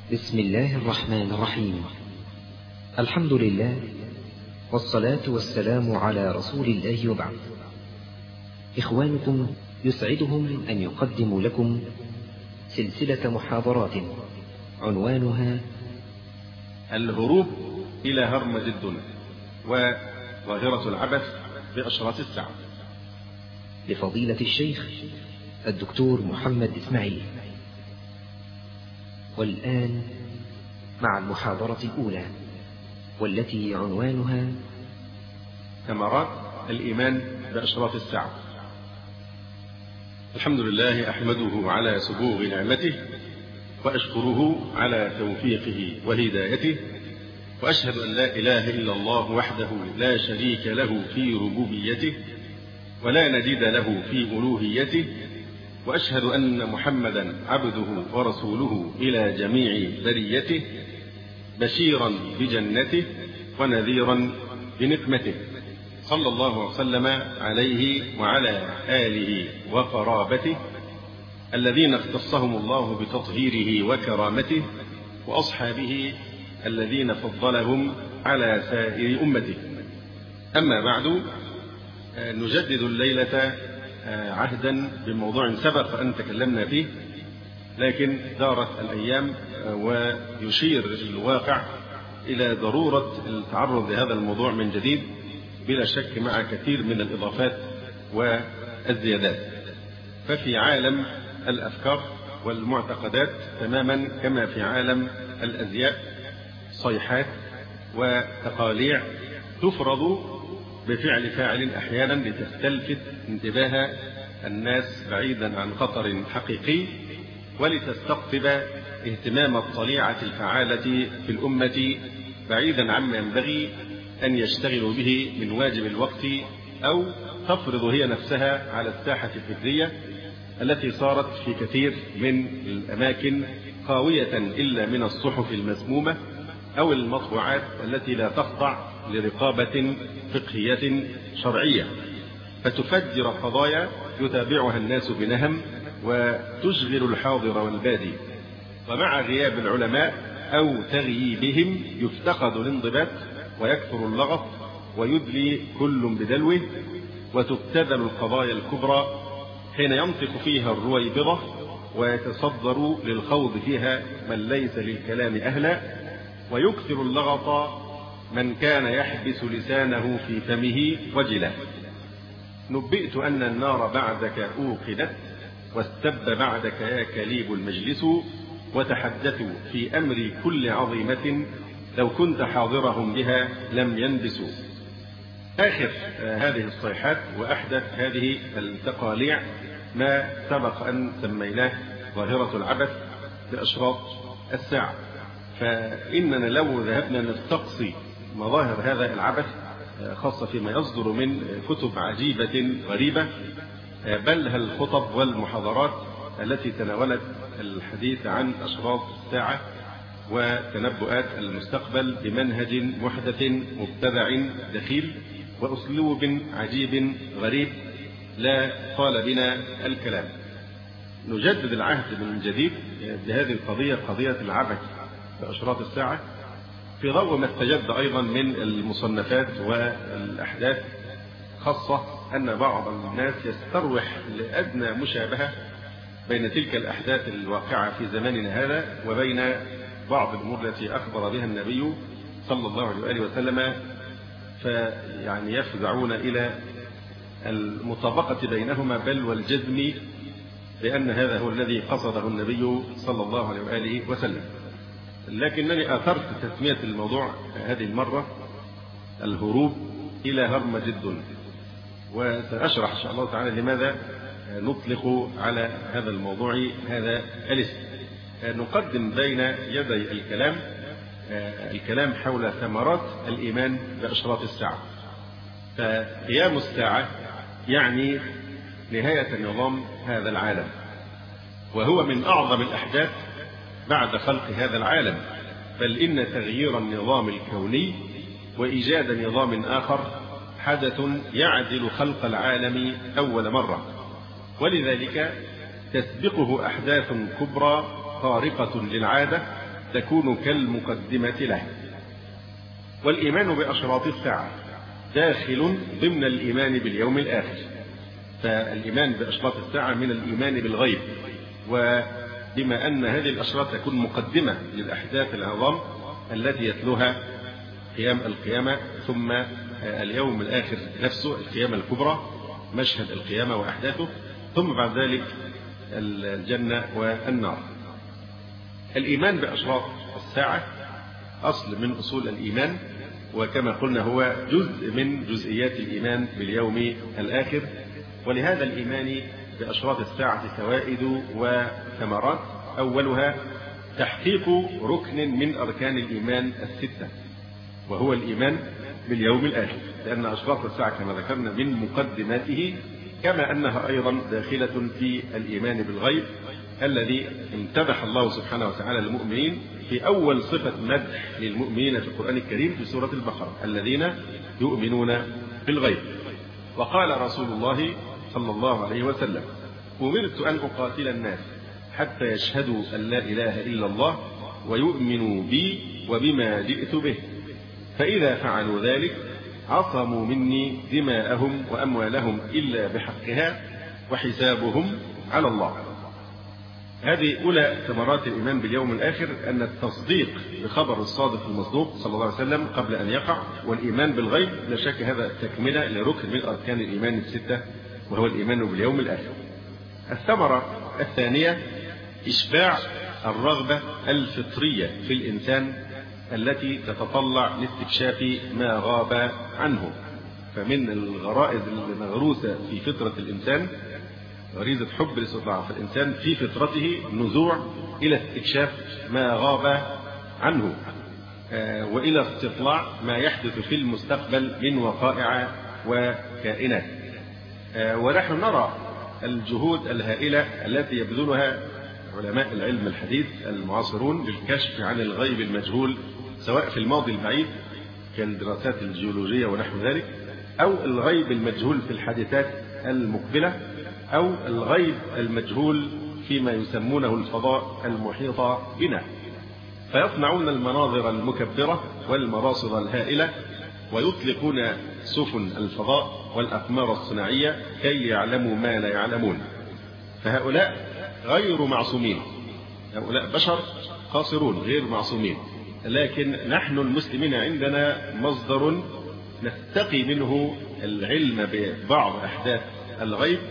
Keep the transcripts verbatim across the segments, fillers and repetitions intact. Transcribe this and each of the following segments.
بسم الله الرحمن الرحيم. الحمد لله والصلاة والسلام على رسول الله وبعد. إخوانكم يسعدهم أن يقدموا لكم سلسلة محاضرات عنوانها الهروب إلى هرمز الدنيا وظاهرة العبث بأشراط الساعة، لفضيلة الشيخ الدكتور محمد إسماعيل. والآن مع المحاضرة الأولى والتي عنوانها ثمرات الإيمان بأشراط الساعة. الحمد لله، أحمده على سبوغ نعمته وأشكره على توفيقه وهدايته، وأشهد أن لا إله إلا الله وحده لا شريك له في ربوبيته ولا نديد له في ألوهيته، وأشهد أن محمدا عبده ورسوله إلى جميع بريته، بشيرا بجنته ونذيرا بنقمته، صلى الله وسلم عليه وعلى آله وقرابته الذين اختصهم الله بتطهيره وكرامته، وأصحابه الذين فضلهم على سائر أمته. أما بعد، نجدد الليلة عهدا بموضوع سبق أن تكلمنا فيه، لكن دارت الأيام ويشير الواقع إلى ضرورة التعرض لهذا الموضوع من جديد، بلا شك مع كثير من الإضافات والزيادات. ففي عالم الأفكار والمعتقدات تماما كما في عالم الأزياء صيحات وتقاليع تفرض بفعل فاعل أحيانا لتستلفت انتباه الناس بعيدا عن خطر حقيقي، ولتستقطب اهتمام الطليعة الفعالة في الأمة بعيدا عما ينبغي أن يشتغلوا به من واجب الوقت، أو تفرض هي نفسها على الساحة الفكرية التي صارت في كثير من الأماكن خاوية إلا من الصحف المسمومة أو المطبوعات التي لا تخضع لرقابة فقهية شرعية، فتفجر قضايا يتابعها الناس بنهم وتشغل الحاضر والبادي. ومع غياب العلماء أو تغييبهم يفتقد الانضباط ويكثر اللغط ويدلي كل بدلوه، وتبتذل القضايا الكبرى حين ينطق فيها الرويبضة ويتصدر للخوض فيها من ليس للكلام أهلا، ويكثر اللغط من كان يحبس لسانه في فمه وجلا. نبئت أن النار بعدك أوقدت، واستب بعدك يا كليب المجلس، وتحدثوا في أمر كل عظيمة، لو كنت حاضرهم بها لم ينبسوا. آخر هذه الصيحات وأحدث هذه التقاليع ما سبق أن سميناه ظاهرة العبث بأشراط الساعة. فإننا لو ذهبنا نستقصي مظاهر هذا العبث، خاصة فيما يصدر من كتب عجيبة غريبة، بل الخطب والمحاضرات التي تناولت الحديث عن أشراط الساعة وتنبؤات المستقبل بمنهج محدث مبتدع دخيل وأسلوب عجيب غريب، لا طال بنا الكلام. نجدد العهد من جديد بهذه القضية، قضية العبث بأشراط الساعة، في ضوء ما استجد أيضا من المصنفات والأحداث، خاصة أن بعض الناس يستروح لأدنى مشابهة بين تلك الأحداث الواقعة في زماننا هذا وبين بعض الأمور التي أخبر بها النبي صلى الله عليه وآله وسلم، فيعني يفزعون إلى المطابقة بينهما، بل والجزم بأن هذا هو الذي قصده النبي صلى الله عليه وآله وسلم. لكنني آثرت تسمية الموضوع هذه المرة الهروب إلى هرمز الدنيا، وسأشرح إن شاء الله تعالى لماذا نطلق على هذا الموضوع هذا الاسم. نقدم بين يدي الكلام الكلام حول ثمرات الإيمان بأشراط الساعة. فقيام الساعة يعني نهاية نظام هذا العالم، وهو من أعظم الأحداث بعد خلق هذا العالم، بل إن تغيير النظام الكوني وإيجاد نظام آخر حدث يعدل خلق العالم أول مرة، ولذلك تسبقه أحداث كبرى خارقة للعادة تكون كالمقدمة له. والإيمان بأشراط الساعة داخل ضمن الإيمان باليوم الآخر، فالإيمان بأشراط الساعة من الإيمان بالغيب، وبما أن هذه الأشراط تكون مقدمة للأحداث العظام التي يتلوها قيام القيامة، ثم اليوم الآخر نفسه القيامة الكبرى، مشهد القيامة وأحداثه، ثم بعد ذلك الجنة والنار. الإيمان بأشراط الساعة أصل من أصول الإيمان، وكما قلنا هو جزء من جزئيات الإيمان باليوم الآخر. ولهذا الإيمان بأشراط الساعة فوائد وثمرات. أولها تحقيق ركن من أركان الإيمان الستة، وهو الإيمان باليوم الآخر، لأن أشراط الساعة كما ذكرنا من مقدماته، كما أنها أيضا داخلة في الإيمان بالغيب الذي امتدح الله سبحانه وتعالى للمؤمنين في أول صفة مدح للمؤمنين في القرآن الكريم في سورة البقرة: الذين يؤمنون بالغيب. وقال رسول الله صلى الله عليه وسلم: أمرت أن أقاتل الناس حتى يشهدوا أن لا إله إلا الله ويؤمنوا بي وبما جئت به، فإذا فعلوا ذلك عصموا مني دماءهم وأموالهم إلا بحقها وحسابهم على الله. هذه أولى ثمرات الإيمان باليوم الآخر، أن التصديق بخبر الصادق المصدوق صلى الله عليه وسلم قبل أن يقع، والإيمان بالغيب لا شك هذا تكملة لركن من أركان الإيمان الستة، وهو الإيمان باليوم الآخر. الثمرة الثانية إشباع الرغبة الفطرية في الإنسان التي تتطلع لاستكشاف ما غاب عنه. فمن الغرائز المغروسة في فطرة الإنسان غريزة حب الاستطلاع، فالإنسان في فطرته نزوع إلى استكشاف ما غاب عنه، وإلى استطلاع ما يحدث في المستقبل من وقائع وكائنات. ونحن نرى الجهود الهائلة التي يبذلها علماء العلم الحديث المعاصرون للكشف عن الغيب المجهول، سواء في الماضي البعيد كالدراسات الجيولوجية ونحو ذلك، أو الغيب المجهول في الحادثات المقبلة، أو الغيب المجهول فيما يسمونه الفضاء المحيط بنا. فيصنعون المناظر المكبرة والمراصد الهائلة، ويطلقون سفن الفضاء والأقمار الصناعية كي يعلموا ما لا يعلمون. فهؤلاء غير معصومين، هؤلاء بشر قاصرون غير معصومين، لكن نحن المسلمين عندنا مصدر نستقي منه العلم ببعض أحداث الغيب،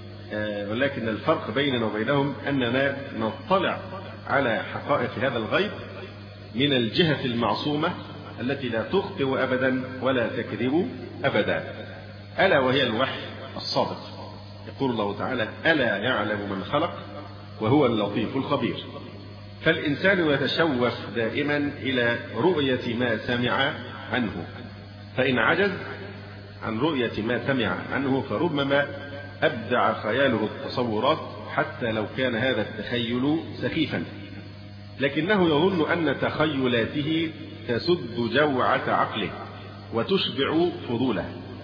ولكن الفرق بيننا وبينهم أننا نطلع على حقائق هذا الغيب من الجهة المعصومة التي لا تخطئ أبدا ولا تكذب أبدا، ألا وهي الوحي الصادق. يقول الله تعالى: ألا يعلم من خلق وهو اللطيف الخبير. فالإنسان يتشوف دائما إلى رؤية ما سمع عنه، فإن عجز عن رؤية ما سمع عنه فربما أبدع خياله التصورات حتى لو كان هذا التخيل سخيفا، لكنه يظن أن تخيلاته تسد جوعة عقله وتشبع فضوله.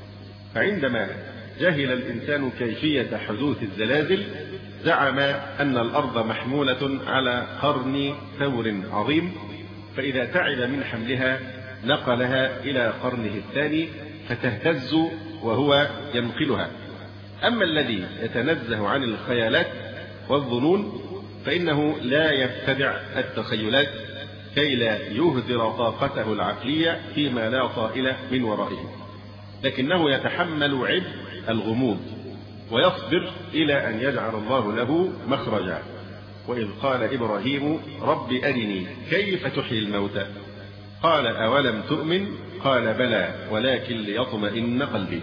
فعندما جهل الإنسان كيفية حدوث الزلازل زعم أن الأرض محمولة على قرن ثور عظيم، فإذا تعب من حملها نقلها إلى قرنه الثاني فتهتز وهو ينقلها. أما الذي يتنزه عن الخيالات والظنون فإنه لا يبتدع التخيلات كي لا يهدر طاقته العقلية فيما لا طائل من ورائه، لكنه يتحمل عبء الغموض ويصبر إلى أن يجعل الله له مخرجا. وإذ قال إبراهيم: رب أرني كيف تحيي الموتى، قال: أولم تؤمن، قال: بلى ولكن ليطمئن قلبي.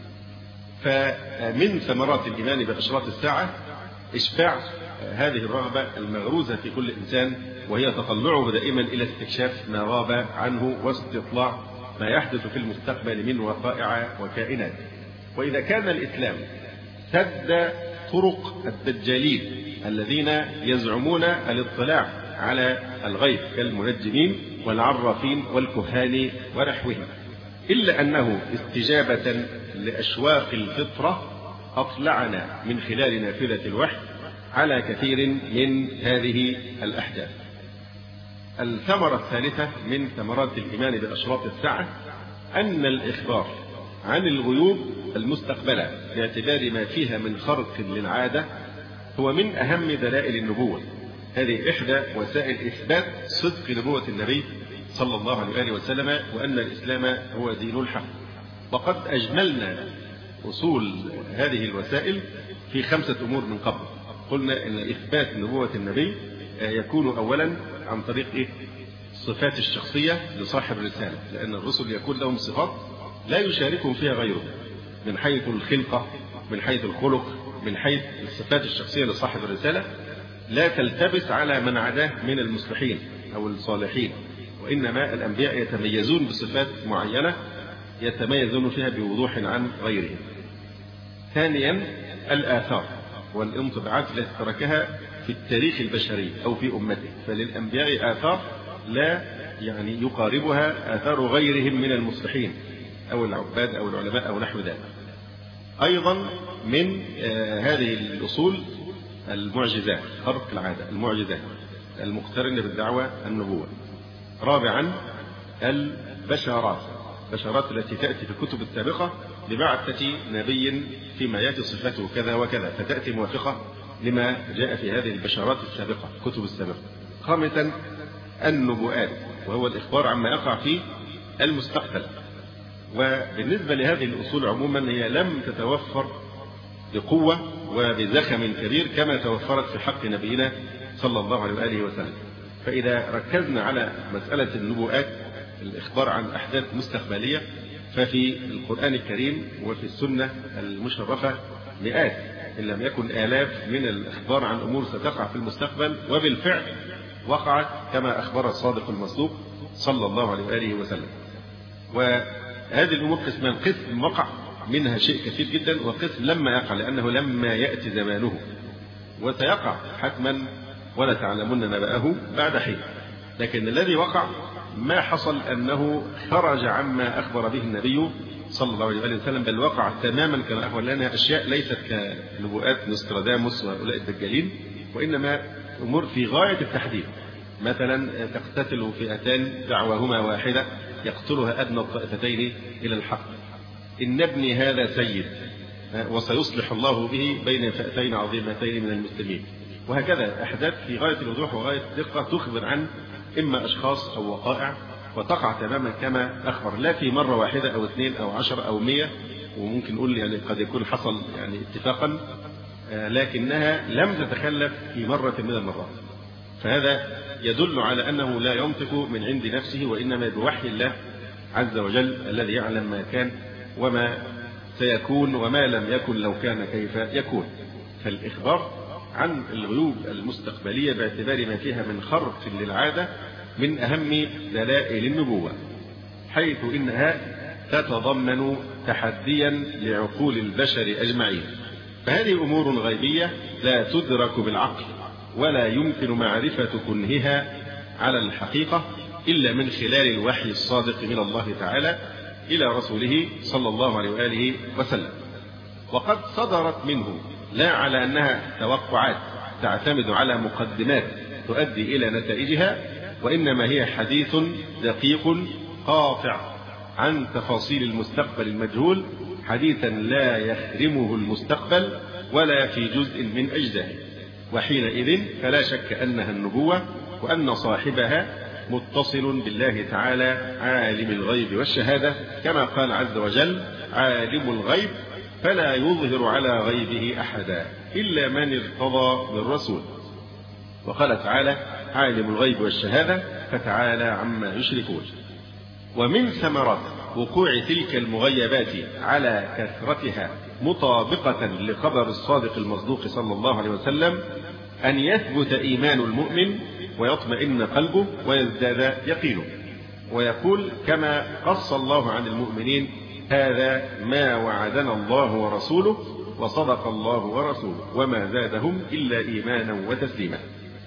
فمن ثمرات الإيمان بأشراط الساعة إشباع هذه الرغبة المغروزة في كل إنسان، وهي تطلعه دائما إلى استكشاف ما غاب عنه واستطلاع ما يحدث في المستقبل من وقائع وكائنات. وإذا كان الإسلام سد طرق الدجالين الذين يزعمون الاطلاع على الغيب كالمنجمين والعرافين والكهان ونحوهم، إلا أنه استجابة لأشواق الفطرة أطلعنا من خلال نافذة الوحي على كثير من هذه الأحداث. الثمرة الثالثة من ثمرات الإيمان بأشراط الساعة أن الإخبار عن الغيوب المستقبلة باعتبار ما فيها من خرق للعادة هو من أهم دلائل النبوة. هذه إحدى وسائل إثبات صدق نبوة النبي صلى الله عليه وآله وسلم، وأن الإسلام هو دين الحق. وقد أجملنا أصول هذه الوسائل في خمسة أمور من قبل. قلنا أن إثبات نبوة النبي يكون أولا عن طريق إيه؟ الصفات الشخصية لصاحب الرسالة، لأن الرسل يكون لهم صفات لا يشاركهم فيها غيره، من حيث الخلقة، من حيث الخلق، من حيث الصفات الشخصية لصاحب الرسالة لا تلتبس على من عداه من المصلحين أو الصالحين، وإنما الأنبياء يتميزون بصفات معينة يتميزون فيها بوضوح عن غيرهم. ثانيا الآثار والانطباعات التي تركها في التاريخ البشري أو في أمته، فللأنبياء آثار لا يعني يقاربها آثار غيرهم من المصلحين أو العباد أو العلماء أو نحو ذلك. أيضا من آه هذه الأصول المعجزات، خرق العادة، المعجزات المقترنة بالدعوة النبوة. رابعا البشارات، البشارات التي تأتي في الكتب السابقة ببعثة نبي فيما يأتي صفته كذا وكذا، فتأتي موافقة لما جاء في هذه البشارات السابقة، الكتب السابقة. خامسا النبوءات، وهو الإخبار عما يقع في المستقبل. وبالنسبة لهذه الأصول عموما هي لم تتوفر بقوة وبزخم كبير كما توفرت في حق نبينا صلى الله عليه وآله وسلم. فإذا ركزنا على مسألة النبوءات، الإخبار عن أحداث مستقبلية، ففي القرآن الكريم وفي السنة المشرفة مئات إن لم يكن آلاف من الإخبار عن أمور ستقع في المستقبل، وبالفعل وقعت كما أخبر الصادق المصدوق صلى الله عليه وآله وسلم. وهذه الأمور قسمان: قسم وقع منها شيء كثير جدا، وقسم لما يقع لأنه لما يأتي زمانه، وسيقع حتما ولا تعلمون نبأه بعد حين. لكن الذي وقع ما حصل أنه خرج عما أخبر به النبي صلى الله عليه وسلم، بل وقع تماما كما أخبر لنا أشياء ليست كنبوءات نوستراداموس وهؤلاء الدجالين، وإنما أمور في غاية التحديد. مثلا تقتتل فئتان دعواهما واحدة يقتلها أدنى الطائفتين إلى الحق، إن ابني هذا سيد وسيصلح الله به بين فئتين عظيمتين من المسلمين. وهكذا أحداث في غاية الوضوح وغاية الدقة تخبر عن إما أشخاص أو وقائع، وتقع تماما كما أخبر، لا في مرة واحدة أو اثنين أو عشر أو مية، وممكن نقول يعني قد يكون حصل يعني اتفاقا، لكنها لم تتخلف في مرة من المرات. فهذا يدل على أنه لا ينطق من عند نفسه، وإنما بوحي الله عز وجل الذي يعلم ما كان وما سيكون وما لم يكن لو كان كيف يكون. فالإخبار عن الغيوب المستقبلية باعتبار ما فيها من خرق للعادة من أهم دلائل النبوة، حيث إنها تتضمن تحديا لعقول البشر أجمعين. فهذه أمور غيبية لا تدرك بالعقل، ولا يمكن معرفة كنهها على الحقيقة إلا من خلال الوحي الصادق من الله تعالى إلى رسوله صلى الله عليه وآله وسلم. وقد صدرت منه لا على أنها توقعات تعتمد على مقدمات تؤدي إلى نتائجها، وإنما هي حديث دقيق قاطع عن تفاصيل المستقبل المجهول، حديثا لا يخرمه المستقبل ولا في جزء من أجزائه. وحينئذ فلا شك أنها النبوة، وأن صاحبها متصل بالله تعالى عالم الغيب والشهادة، كما قال عز وجل: عالم الغيب فلا يظهر على غيبه أحدا إلا من ارتضى من رسول. وقال تعالى: عالم الغيب والشهادة فتعالى عما يشركون. ومن ثمرات وقوع تلك المغيبات على كثرتها مطابقة لخبر الصادق المصدوق صلى الله عليه وسلم أن يثبت إيمان المؤمن ويطمئن قلبه ويزداد يقينه، ويقول كما قص الله عن المؤمنين: هذا ما وعدنا الله ورسوله وصدق الله ورسوله وما زادهم إلا إيمانا وتسليما.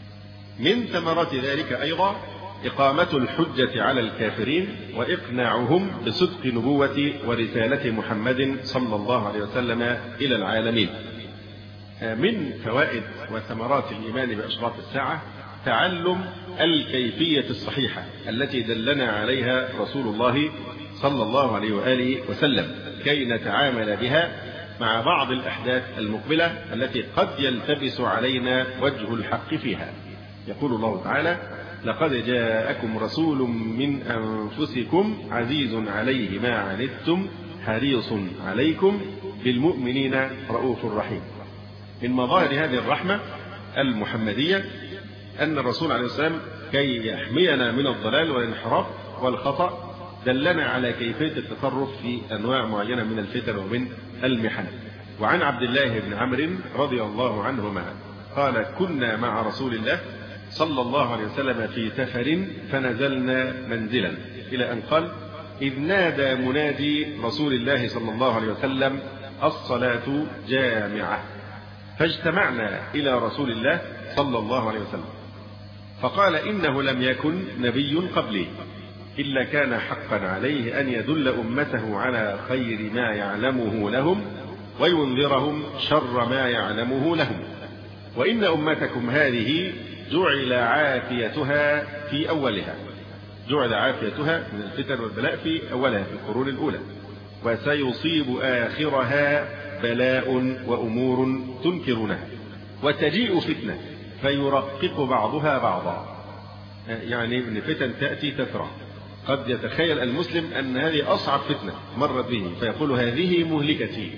من ثمرات ذلك أيضا إقامة الحجة على الكافرين وإقناعهم بصدق نبوة ورسالة محمد صلى الله عليه وسلم إلى العالمين. من فوائد وثمرات الإيمان بأشراط الساعة تعلم الكيفية الصحيحة التي دلنا عليها رسول الله صلى الله عليه وآله وسلم كي نتعامل بها مع بعض الأحداث المقبلة التي قد يلتبس علينا وجه الحق فيها. يقول الله تعالى: لقد جاءكم رسول من أنفسكم عزيز عليه ما عنتم حريص عليكم بالمؤمنين رؤوف رحيم. من مظاهر هذه الرحمة المحمدية أن الرسول عليه السلام كي يحمينا من الضلال والانحراف والخطأ دلنا على كيفية التصرف في أنواع معينة من الفتن ومن المحن. وعن عبد الله بن عمرو رضي الله عنهما قال: كنا مع رسول الله صلى الله عليه وسلم في سفر فنزلنا منزلا، إلى أن قال: إذ نادى منادي رسول الله صلى الله عليه وسلم: الصلاة جامعة. فاجتمعنا إلى رسول الله صلى الله عليه وسلم فقال: إنه لم يكن نبي قبلي إلا كان حقا عليه أن يدل أمته على خير ما يعلمه لهم وينذرهم شر ما يعلمه لهم، وإن أمتكم هذه جعل عافيتها في أولها، جعل عافيتها من الفتن والبلاء في أولها في القرون الأولى، وسيصيب آخرها بلاء وأمور تنكرونها، وتجيء فتنة فيرقق بعضها بعضا. يعني ان فتن تأتي تترى، قد يتخيل المسلم أن هذه أصعب فتنة مرت به فيقول: هذه مهلكتي،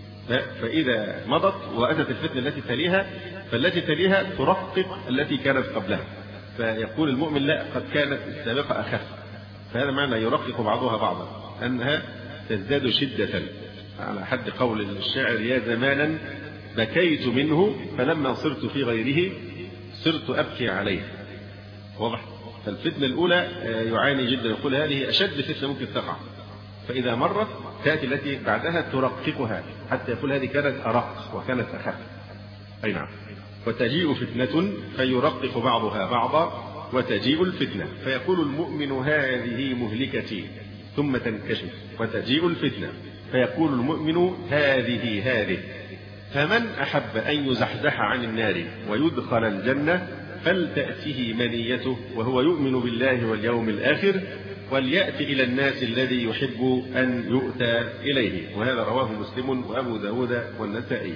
فإذا مضت وأتت الفتنة التي تليها فالتي تليها ترقق التي كانت قبلها، فيقول المؤمن: لا، قد كانت السابقة أخف. فهذا معنى يرقق بعضها بعضا، أنها تزداد شدة، على حد قول الشاعر: يا زمانا بكيت منه فلما صرت في غيره صرت أبكي عليه. واضح؟ فالفتنة الأولى يعاني جدا، يقول هذه أشد فتنة ممكن تقع، فإذا مرت تأتي التي بعدها ترققها حتى يقول هذه كانت أرق وكانت أخف. أي نعم. وتجيء فتنة فيرقق بعضها بعضا وتجيء الفتنة فيقول المؤمن: هذه مهلكتي، ثم تنكشف وتجيء الفتنة فيقول المؤمن: هذه هذه. فمن أحب أن يزحزح عن النار ويدخل الجنة فلتأته منيته وهو يؤمن بالله واليوم الآخر وليأتي إلى الناس الذي يحب أن يؤتى إليه. وهذا رواه مسلم وأبو داود والنسائي.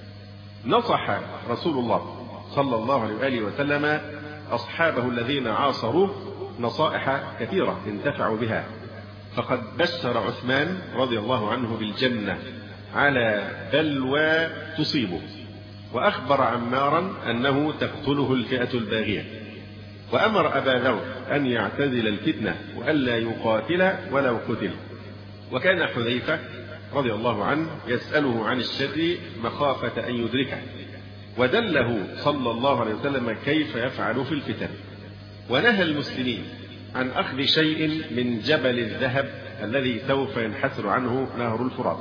نصح رسول الله صلى الله عليه وآله وسلم أصحابه الذين عاصروه نصائح كثيرة انتفعوا بها، فقد بشر عثمان رضي الله عنه بالجنة على بلوى تصيبه، وأخبر عمارا أنه تقتله الفئة الباغية، وأمر أبا ذر أن يعتزل الفتنة وألا يقاتل ولو قتل. وكان حذيفة رضي الله عنه يسأله عن الشر مخافة أن يدركه، ودله صلى الله عليه وسلم كيف يفعل في الفتن، ونهى المسلمين عن أخذ شيء من جبل الذهب الذي سوف ينحسر عنه نهر الفرات،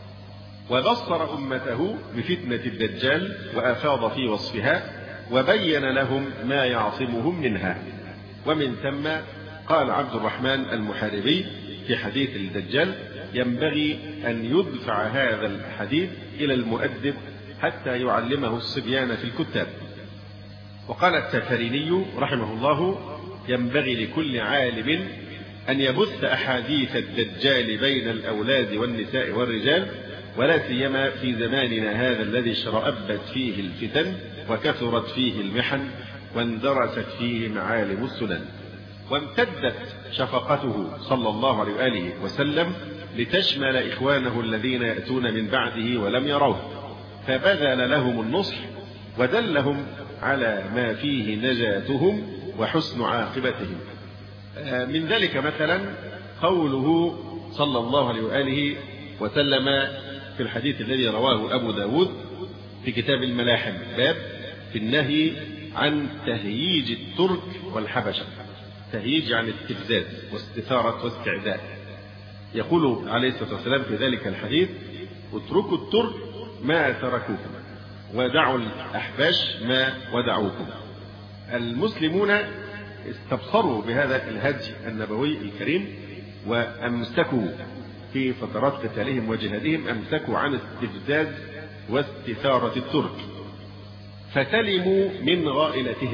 وبصر أمته بفتنة الدجال وأفاض في وصفها وبين لهم ما يعصمهم منها. ومن ثم قال عبد الرحمن المحاربي في حديث الدجال: ينبغي أن يدفع هذا الحديث إلى المؤدب حتى يعلمه الصبيان في الكتاب. وقال التفريني رحمه الله: ينبغي لكل عالم أن يبث أحاديث الدجال بين الأولاد والنساء والرجال، ولا سيما في زماننا هذا الذي اشترأبت فيه الفتن وكثرت فيه المحن واندرست فيه معالم السنن. وامتدت شفقته صلى الله عليه وآله وسلم لتشمل إخوانه الذين يأتون من بعده ولم يروه، فبذل لهم النصح ودلهم على ما فيه نجاتهم وحسن عاقبتهم. من ذلك مثلا قوله صلى الله عليه وآله وسلم في الحديث الذي رواه أبو داود في كتاب الملاحم، باب في النهي عن تهييج الترك والحبشة. تهييج عن استفزاز واستثارة واستعداء. يقول عليه الصلاة والسلام في ذلك الحديث: اتركوا الترك ما تركوكم ودعوا الأحباش ما ودعوكم. المسلمون استبصروا بهذا الهدي النبوي الكريم وأمسكوا في فترات قتالهم وجهادهم، أمسكوا عن استفزاز واستثارة الترك، فسلموا من غائلتهم،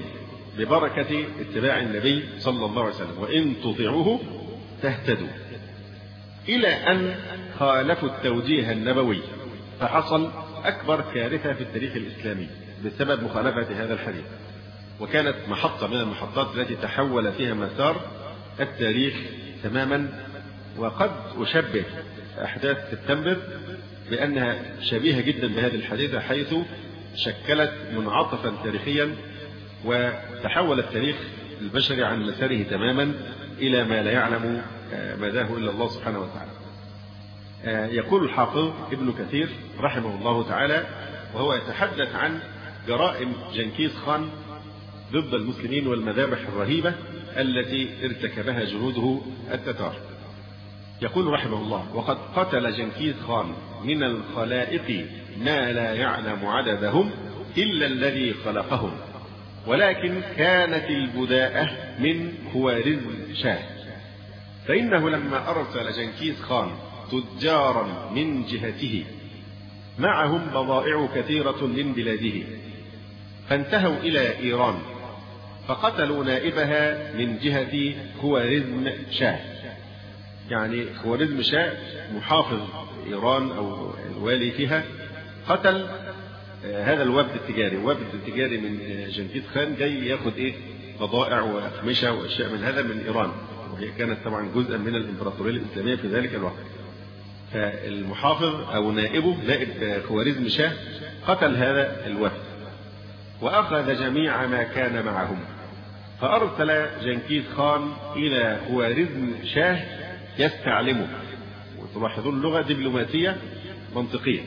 ببركة اتباع النبي صلى الله عليه وسلم، وإن تطيعوه تهتدوا، إلى أن خالفوا التوجيه النبوي فحصل أكبر كارثة في التاريخ الإسلامي بسبب مخالفة هذا الحديث، وكانت محطة من المحطات التي تحول فيها مسار التاريخ تماما. وقد أشبه أحداث سبتمبر بأنها شبيهة جدا بهذه الحادثة، حيث شكلت منعطفا تاريخيا وتحول التاريخ البشري عن مساره تماما إلى ما لا يعلم مداه إلا الله سبحانه وتعالى. يقول الحافظ ابن كثير رحمه الله تعالى وهو يتحدث عن جرائم جنكيز خان ضد المسلمين والمذابح الرهيبة التي ارتكبها جنوده التتار، يقول رحمه الله: وقد قتل جنكيز خان من الخلائق ما لا يعلم عددهم إلا الذي خلقهم، ولكن كانت البداءة من خوارزم شاه، فإنه لما أرسل جنكيز خان تجارا من جهته معهم بضائع كثيرة من بلاده، فانتهوا إلى إيران فقتلوا نائبها من جهة خوارزم شاه. يعني خوارزم شاه محافظ إيران أو الوالي فيها قتل هذا الوفد التجاري، وفد التجاري من جنكيز خان جاي ياخد إيه بضائع وأقمشة وأشياء من هذا من إيران، وهي كانت طبعا جزءا من الإمبراطورية الإسلامية في ذلك الوقت. فالمحافظ أو نائبه نائب خوارزم شاه قتل هذا الوفد وأخذ جميع ما كان معهم، فأرسل جنكيز خان إلى خوارزم شاه يستعلمه. وتلاحظون اللغة دبلوماسية منطقية.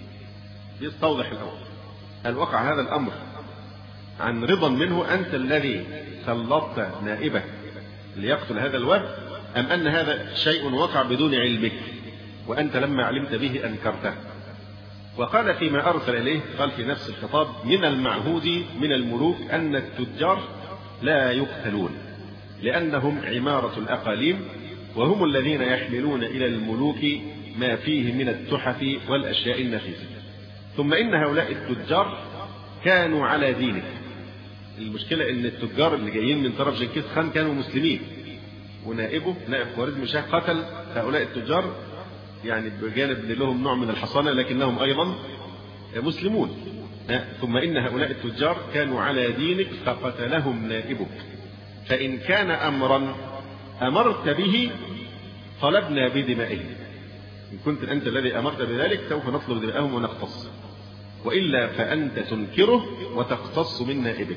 يستوضح الأول: هل وقع هذا الأمر عن رضا منه أنت الذي سلطت نائبك ليقتل هذا الوفد، أم أن هذا شيء وقع بدون علمك وأنت لما علمت به أنكرته؟ وقال فيما أرسل إليه، قال في نفس الخطاب: من المعهود من الملوك أن التجار لا يقتلون لأنهم عمارة الأقاليم، وهم الذين يحملون إلى الملوك ما فيه من التحف والأشياء النفيسة، ثم إن هؤلاء التجار كانوا على دينك. المشكلة إن التجار اللي جايين من طرف جنكيز خان كانوا مسلمين، ونائبه نائب خوارزم شاه قتل هؤلاء التجار، يعني بجانب لهم نوع من الحصانة لكنهم أيضا مسلمون. ثم إن هؤلاء التجار كانوا على دينك فقتلهم نائبك، فإن كان أمرا أمرت به طلبنا بدمائهم، إن كنت أنت الذي أمرت بذلك سوف نطلب دماءهم ونقتص، وإلا فأنت تنكره وتقتص من نائبك.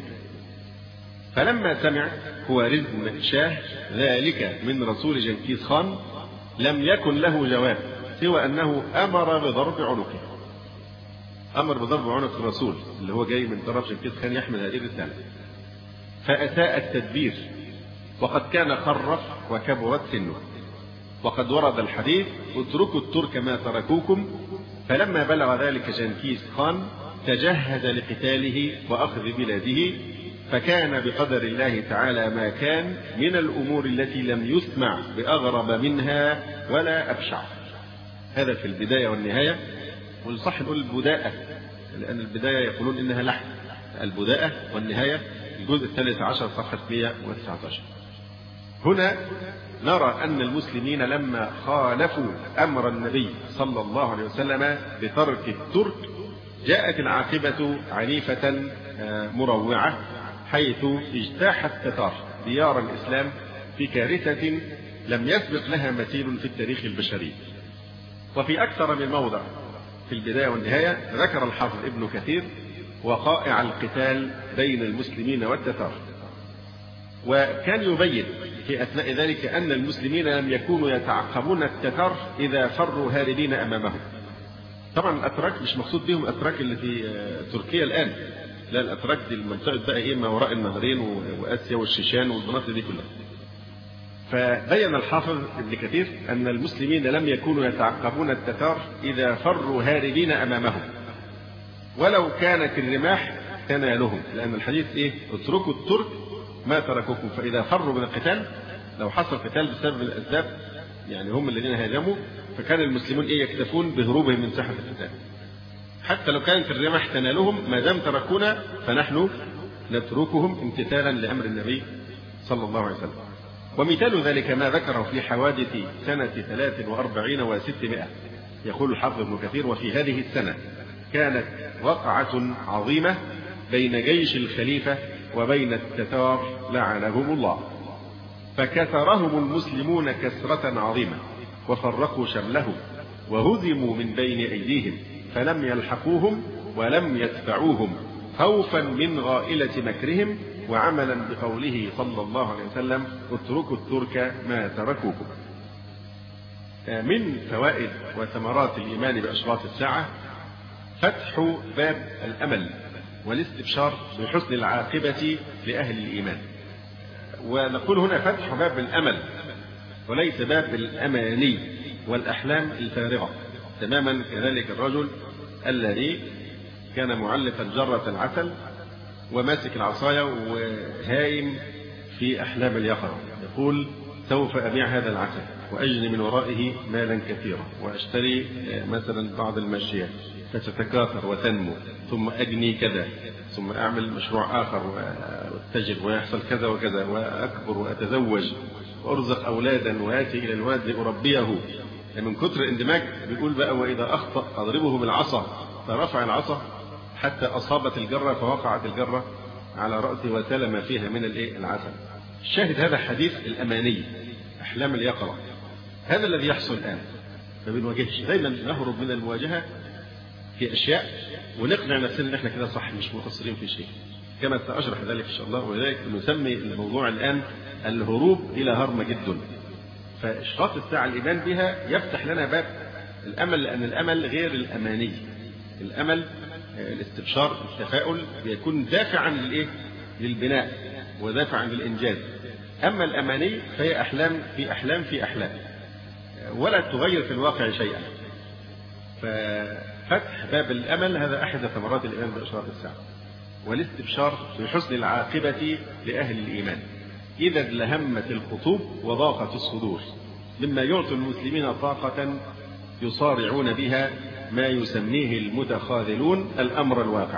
فلما سمع خوارزم شاه ذلك من رسول جنكيز خان لم يكن له جواب سوى أنه أمر بضرب عنقه، أمر بضرب عنق الرسول اللي هو جاي من طرف جنكيز خان يحمل هذه الرسالة. فأساء التدبير وقد كان خرف وكبرت سنه، وقد ورد الحديث: اتركوا الترك ما تركوكم. فلما بلغ ذلك جنكيز خان تجهز لقتاله وأخذ بلاده، فكان بقدر الله تعالى ما كان من الأمور التي لم يسمع بأغرب منها ولا أبشع. هذا في البداية والنهاية، والصح نقول البداءة لأن البداية يقولون إنها لحن، البداءة والنهاية الجزء الثالث عشر صفحة مئة وتسعة عشر. هنا نرى أن المسلمين لما خالفوا أمر النبي صلى الله عليه وسلم بترك الترك جاءت العاقبة عنيفة مروعة، حيث اجتاح التتار ديار الإسلام في كارثة لم يسبق لها مثيل في التاريخ البشري. وفي أكثر من موضع في البداية والنهاية ذكر الحافظ ابن كثير وقائع القتال بين المسلمين والتتار، وكان يبين في أثناء ذلك أن المسلمين لم يكونوا يتعقبون التتار إذا فروا هاربين أمامهم. طبعا الأتراك مش مقصود بهم الأتراك اللي في تركيا الآن، لا، الأتراك دي المنطقة بقى إيه ما وراء النهرين وآسيا والشيشان والمناطق دي كلها. فبين الحافظ ابن كثير أن المسلمين لم يكونوا يتعقبون التتار إذا فروا هاربين أمامهم ولو كانت الرماح تنالهم، لأن الحديث إيه؟ اتركوا الترك ما تركوكم، فإذا فروا من القتال لو حصل قتال بسبب الأسباب يعني هم الذين هاجموا، فكان المسلمون إيه يكتفون بهروبهم من ساحة القتال، حتى لو كانت الرماح تنالهم ما دام تركونا فنحن نتركهم امتثالا لأمر النبي صلى الله عليه وسلم. ومثال ذلك ما ذكره في حوادث سنة ثلاث وأربعين وستمائة. يقول الحافظ ابن كثير: وفي هذه السنة كانت وقعة عظيمة بين جيش الخليفة وبين التتار لعنهم الله، فكسرهم المسلمون كسرة عظيمة وفرقوا شملهم وهزموا من بين أيديهم، فلم يلحقوهم ولم يدفعوهم خوفا من غائلة مكرهم، وعملا بقوله صلى الله عليه وسلم: اتركوا الترك ما تركوكم. من فوائد وثمرات الإيمان بأشراط الساعة فتح باب الأمل والاستبشار بحسن العاقبة لأهل الإيمان. ونقول هنا فتح باب الأمل وليس باب الأماني والأحلام الفارغة، تماما كذلك الرجل الذي كان معلقا جرة العسل وماسك العصاية وهايم في أحلام اليقظة، يقول: سوف أبيع هذا العسل وأجني من ورائه مالا كثيرا وأشتري مثلا بعض الماشيات فتتكاثر وتنمو، ثم أجني كذا، ثم أعمل مشروع آخر وأتجر ويحصل كذا وكذا، وأكبر وأتزوج وأرزق أولادا وآتي إلى الوالد لأربيه. من كثر الاندماج بيقول بقى: وإذا أخطأ أضربه بالعصا، فرفع العصا حتى أصابت الجرة فوقعت الجرة على رأسه وسال ما فيها من العسل. الشاهد هذا حديث الأماني، أحلام اليقظة. هذا الذي يحصل الآن، ما بنواجهش، دايما نهرب من المواجهة في أشياء ونقنع نفسنا إن إحنا كده صح، مش مقصرين في شيء، كما سأشرح ذلك إن شاء الله. ولذلك نسمي الموضوع الآن الهروب إلى هرمجدون. فإشراط الساعة الإيمان بها يفتح لنا باب الأمل، لأن الأمل غير الأماني. الأمل الاستبشار التفاؤل بيكون دافعا للإيه؟ للبناء ودافعا للإنجاز. أما الأماني فهي أحلام في أحلام في أحلام ولا تغير في الواقع شيئا. ففتح باب الأمل هذا أحد ثمرات الإيمان بإشراط الساعة، والاستبشار بحسن العاقبة لأهل الإيمان. إذا لهمت الخطوب وضاقت الصدور، مما يعطي المسلمين طاقة يصارعون بها ما يسميه المتخاذلون الأمر الواقع،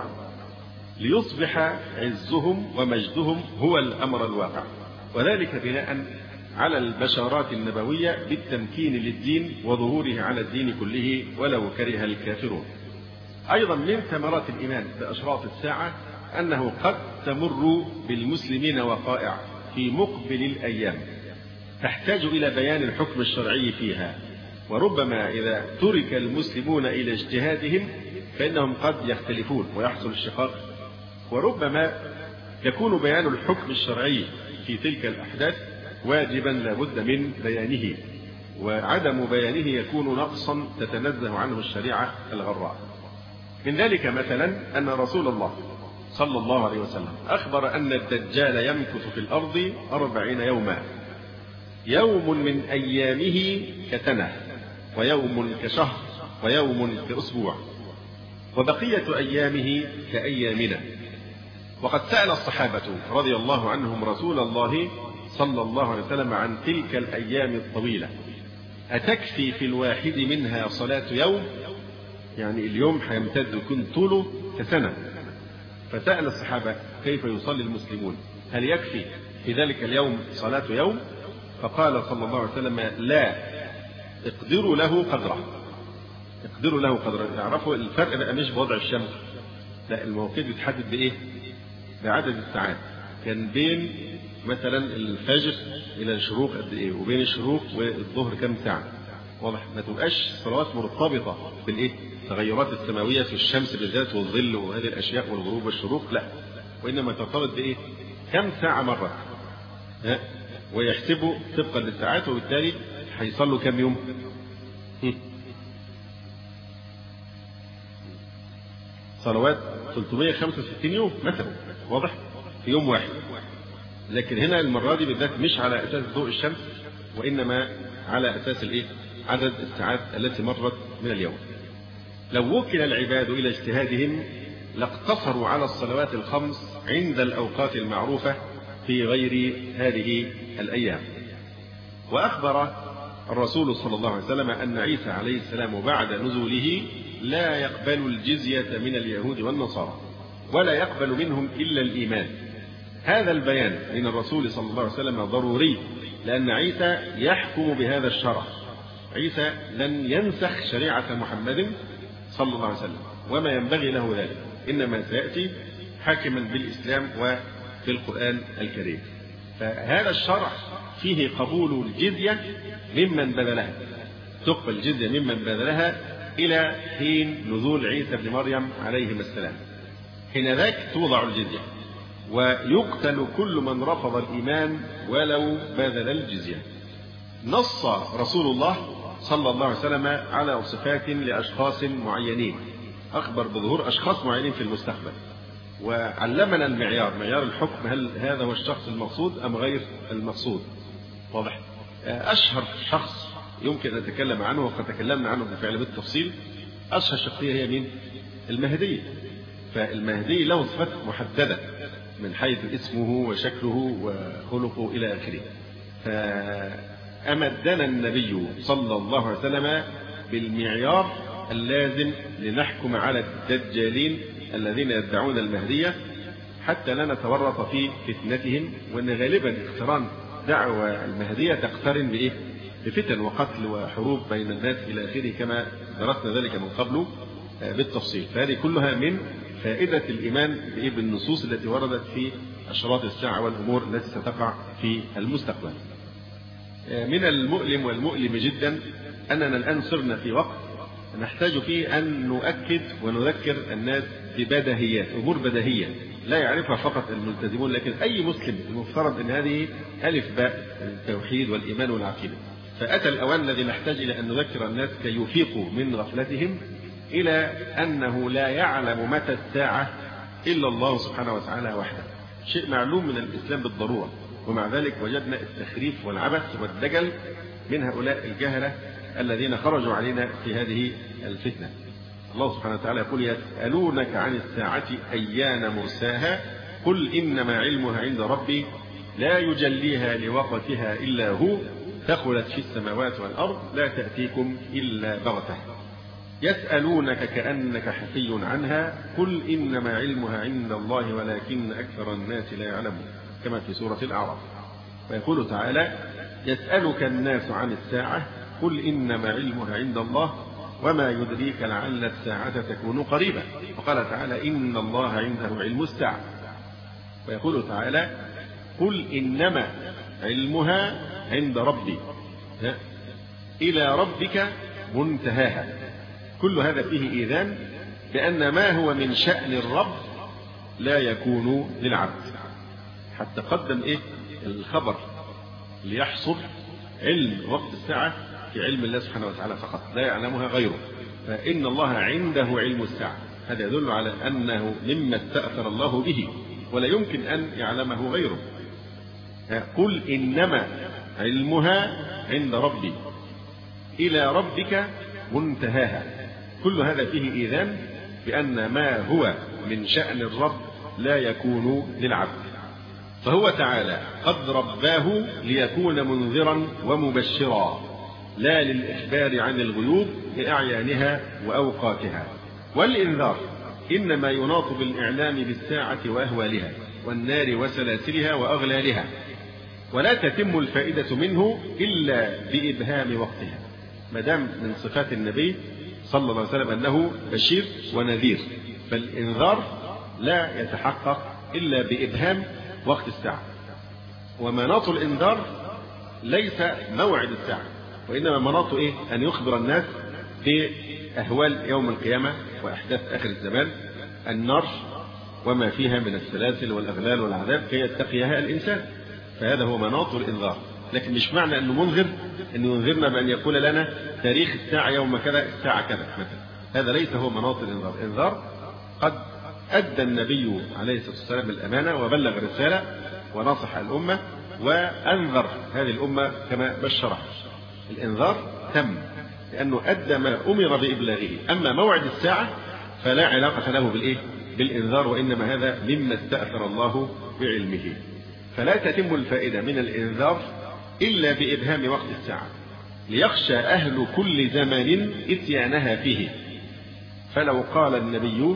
ليصبح عزهم ومجدهم هو الأمر الواقع، وذلك بناء على البشارات النبوية بالتمكين للدين وظهوره على الدين كله ولو كره الكافرون. أيضا من ثمرات الإيمان بأشراط الساعة أنه قد تمر بالمسلمين وقائع في مقبل الأيام تحتاج إلى بيان الحكم الشرعي فيها، وربما إذا ترك المسلمون إلى اجتهادهم فإنهم قد يختلفون ويحصل الشقاق، وربما يكون بيان الحكم الشرعي في تلك الأحداث واجبا لابد من بيانه، وعدم بيانه يكون نقصا تتنزه عنه الشريعة الغراء. من ذلك مثلا أن رسول الله صلى الله عليه وسلم أخبر أن الدجال يمكث في الأرض أربعين يوما، يوم من أيامه كسنة، ويوم كشهر، ويوم كأسبوع، وبقية أيامه كأيامنا. وقد سأل الصحابة رضي الله عنهم رسول الله صلى الله عليه وسلم عن تلك الأيام الطويلة: أتكفي في الواحد منها صلاة يوم؟ يعني اليوم هيمتد يكون طوله كسنة. فسأل الصحابة: كيف يصلي المسلمون؟ هل يكفي في ذلك اليوم صلاة يوم؟ فقال صلى الله عليه وسلم: لا، اقدروا له قدره. اقدروا له قدره. يعرفوا الفرق بقى مش بوضع الشمس، لا، المواقيت بتحدد بإيه؟ بعدد الساعات. كان بين مثلا الفجر إلى الشروق قد إيه، وبين الشروق والظهر كم ساعة. واضح؟ ما تبقاش صلوات مرتبطة بالإيه؟ التغيرات السماوية في الشمس بالذات والظل وهذه الأشياء والغروب والشروق، لا، وإنما ترتبط بإيه؟ كم ساعة مرة، ها؟ ويحسبوا طبقا للساعات، وبالتالي هيصلوا كم يوم؟ صلوات ثلاثمائة وخمسة وستين يوم مثلا، واضح؟ في يوم واحد. لكن هنا المرة دي بالذات مش على أساس ضوء الشمس، وإنما على أساس الإيه؟ عدد الساعات التي مرت من اليوم. لو وكل العباد إلى اجتهادهم لاقتصروا على الصلوات الخمس عند الأوقات المعروفة في غير هذه الأيام. وأخبر الرسول صلى الله عليه وسلم أن عيسى عليه السلام بعد نزوله لا يقبل الجزية من اليهود والنصارى، ولا يقبل منهم إلا الإيمان. هذا البيان من الرسول صلى الله عليه وسلم ضروري، لأن عيسى يحكم بهذا الشرع. عيسى لن ينسخ شريعة محمد صلى الله عليه وسلم، وما ينبغي له ذلك، إنما سيأتي حاكما بالإسلام وبالقرآن الكريم. فهذا الشرع فيه قبول الجزية ممن بذلها، تقبل الجزية ممن بذلها إلى حين نزول عيسى بن مريم عليهما السلام. حين ذاك توضع الجزية، ويقتل كل من رفض الإيمان ولو بذل الجزية. نص رسول الله صلى الله عليه وسلم على صفات لأشخاص معينين، أخبر بظهور أشخاص معينين في المستقبل، وعلمنا المعيار، معيار الحكم، هل هذا هو الشخص المقصود أم غير المقصود. واضح؟ أشهر شخص يمكن أن نتكلم عنه، وقد تكلمنا عنه بالفعل بالتفصيل، أشهر شخصية هي مين؟ المهدي. فالمهدي له صفات محددة من حيث اسمه وشكله وخلقه إلى آخره. فأمدنا النبي صلى الله عليه وسلم بالمعيار اللازم لنحكم على الدجالين الذين يدعون المهدية، حتى لا نتورط في فتنتهم، وأن غالبا اقتران دعوة المهدية تقترن بإيه؟ بفتن وقتل وحروب بين الناس إلى آخره، كما درسنا ذلك من قبل بالتفصيل. فهذه كلها من فائدة الإيمان بالنصوص التي وردت في أشراط الساعة والأمور التي ستقع في المستقبل. من المؤلم والمؤلم جدا أننا الآن صرنا في وقت نحتاج فيه أن نؤكد ونذكر الناس ببديهيات، أمور بديهية لا يعرفها فقط الملتزمون، لكن أي مسلم المفترض أن هذه ألف باء التوحيد والإيمان والعقيدة. فأتى الأوان الذي نحتاج إلى أن نذكر الناس كي يفيقوا من غفلتهم إلى أنه لا يعلم متى الساعة إلا الله سبحانه وتعالى وحده. شيء معلوم من الإسلام بالضرورة، ومع ذلك وجدنا التخريف والعبث والدجل من هؤلاء الجهلة الذين خرجوا علينا في هذه الفتنة. الله سبحانه وتعالى يقول: يسألونك عن الساعة أيان مرساها قل إنما علمها عند ربي لا يجليها لوقتها إلا هو ثقلت في السماوات والأرض لا تأتيكم إلا بغتة. يسألونك كأنك حفي عنها قل إنما علمها عند الله ولكن أكثر الناس لا يعلمون، كما في سورة الأعراف. ويقول تعالى: يسألك الناس عن الساعة قل إنما علمها عند الله وما يدريك لعل الساعة تكون قريبا. وقال تعالى: إن الله عنده علم الساعة. ويقول تعالى: قل إنما علمها عند ربي إلى ربك منتهاها. كل هذا فيه إيذان بأن ما هو من شأن الرب لا يكون للعبد. حتى قدم إيه الخبر ليحصر علم وقت الساعة في علم الله سبحانه وتعالى فقط، لا يعلمها غيره. فإن الله عنده علم الساعة، هذا يدل على أنه مما استأثر الله به ولا يمكن أن يعلمه غيره. قل إنما علمها عند ربي إلى ربك منتهاها. كل هذا فيه إيذان بأن ما هو من شأن الرب لا يكون للعبد. فهو تعالى قد رباه ليكون منذرا ومبشرا، لا للإخبار عن الغيوب لأعيانها وأوقاتها. والإنذار إنما يناط بالإعلام بالساعة وأهوالها والنار وسلاسلها وأغلالها، ولا تتم الفائدة منه إلا بإبهام وقتها. ما دام من صفات النبي صلى الله عليه وسلم أنه بشير ونذير، فالإنذار لا يتحقق إلا بإبهام وقت الساعة. ومناط الإنذار ليس موعد الساعة، وإنما مناط إيه؟ أن يخبر الناس بأهوال يوم القيامة وأحداث آخر الزمان، النار وما فيها من السلاسل والأغلال والعذاب كي يتقيها الإنسان. فهذا هو مناط الإنذار. لكن مش معنى أنه منذر أنه ينذرنا بأن يقول لنا تاريخ الساعة يوم كذا الساعة كذا مثلا. هذا ليس هو مناط الإنذار. الإنذار قد أدى النبي عليه الصلاة والسلام الأمانة وبلغ الرسالة ونصح الأمة وأنذر هذه الأمة كما بشرها. الإنذار تم لأنه أدى ما أمر بإبلاغه. أما موعد الساعة فلا علاقة له بالإيه؟ بالإنذار، وإنما هذا مما استأثر الله بعلمه. فلا تتم الفائدة من الإنذار إلا بإبهام وقت الساعة، ليخشى أهل كل زمان إتيانها فيه. فلو قال النبي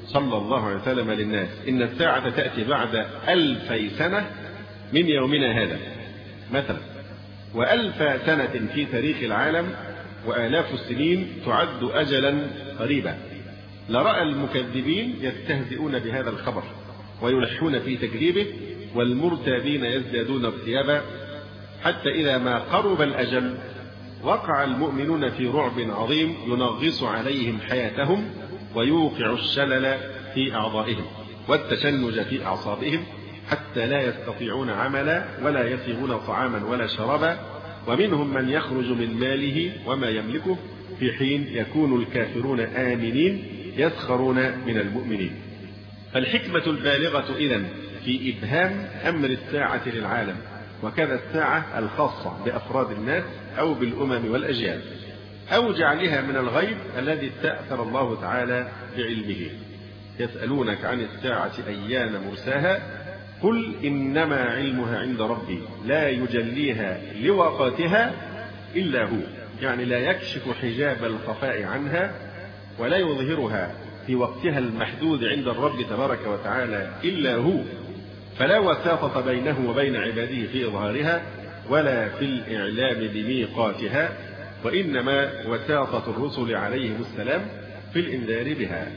صلى الله عليه وسلم للناس إن الساعة تأتي بعد ألفي سنة من يومنا هذا مثلا، وألف سنة في تاريخ العالم وآلاف السنين تعد أجلا قريبا، لرأى المكذبين يستهزئون بهذا الخبر ويلحون في تكذيبه، والمرتابين يزدادون ارتيابا، حتى إذا ما قرب الأجل وقع المؤمنون في رعب عظيم ينغص عليهم حياتهم ويوقع الشلل في أعضائهم والتشنج في أعصابهم، حتى لا يستطيعون عملا ولا يسيغون طعاما ولا شرابا، ومنهم من يخرج من ماله وما يملكه، في حين يكون الكافرون آمنين يسخرون من المؤمنين. فالحكمة البالغة إذن في إبهام أمر الساعة للعالم، وكذا الساعة الخاصة بأفراد الناس أو بالأمم والأجيال، أو جعلها من الغيب الذي استأثر الله تعالى بعلمه. يسألونك عن الساعة أيان مرساها قل إنما علمها عند ربي لا يجليها لوقتها إلا هو، يعني لا يكشف حجاب الخفاء عنها ولا يظهرها في وقتها المحدود عند الرب تبارك وتعالى إلا هو، فلا وساطة بينه وبين عباده في إظهارها ولا في الإعلام بميقاتها، وإنما وساطة الرسل عليهم السلام في الإنذار بها.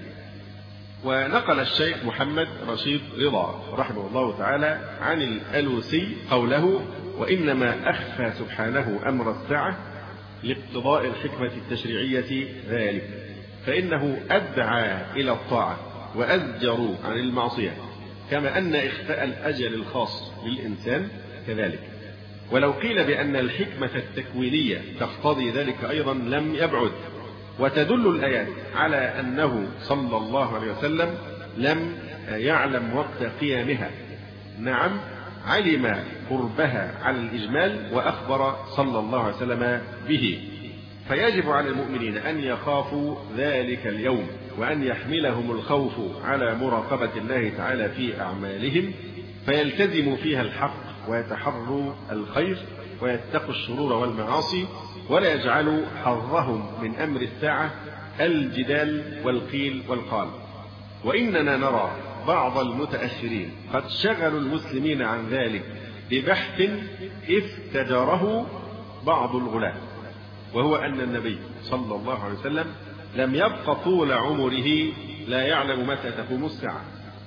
ونقل الشيخ محمد رشيد رضا رحمه الله تعالى عن الألوسي قوله: وإنما أخفى سبحانه أمر الساعة لاقتضاء الحكمة التشريعية ذلك، فإنه أدعى إلى الطاعة وأزجر عن المعصية، كما أن إخفاء الأجل الخاص للإنسان كذلك. ولو قيل بأن الحكمة التكوينية تقتضي ذلك أيضا لم يبعد، وتدل الآيات على أنه صلى الله عليه وسلم لم يعلم وقت قيامها. نعم علم قربها على الإجمال وأخبر صلى الله عليه وسلم به، فيجب على المؤمنين أن يخافوا ذلك اليوم، وأن يحملهم الخوف على مراقبة الله تعالى في أعمالهم، فيلتزموا فيها الحق ويتحروا الخير ويتقوا الشرور والمعاصي، ولا يجعلوا حظهم من أمر الساعة الجدال والقيل والقال. وإننا نرى بعض المتأخرين قد شغلوا المسلمين عن ذلك ببحث افتجره بعض الغلاة، وهو أن النبي صلى الله عليه وسلم لم يبق طول عمره لا يعلم متى تقوم الساعة.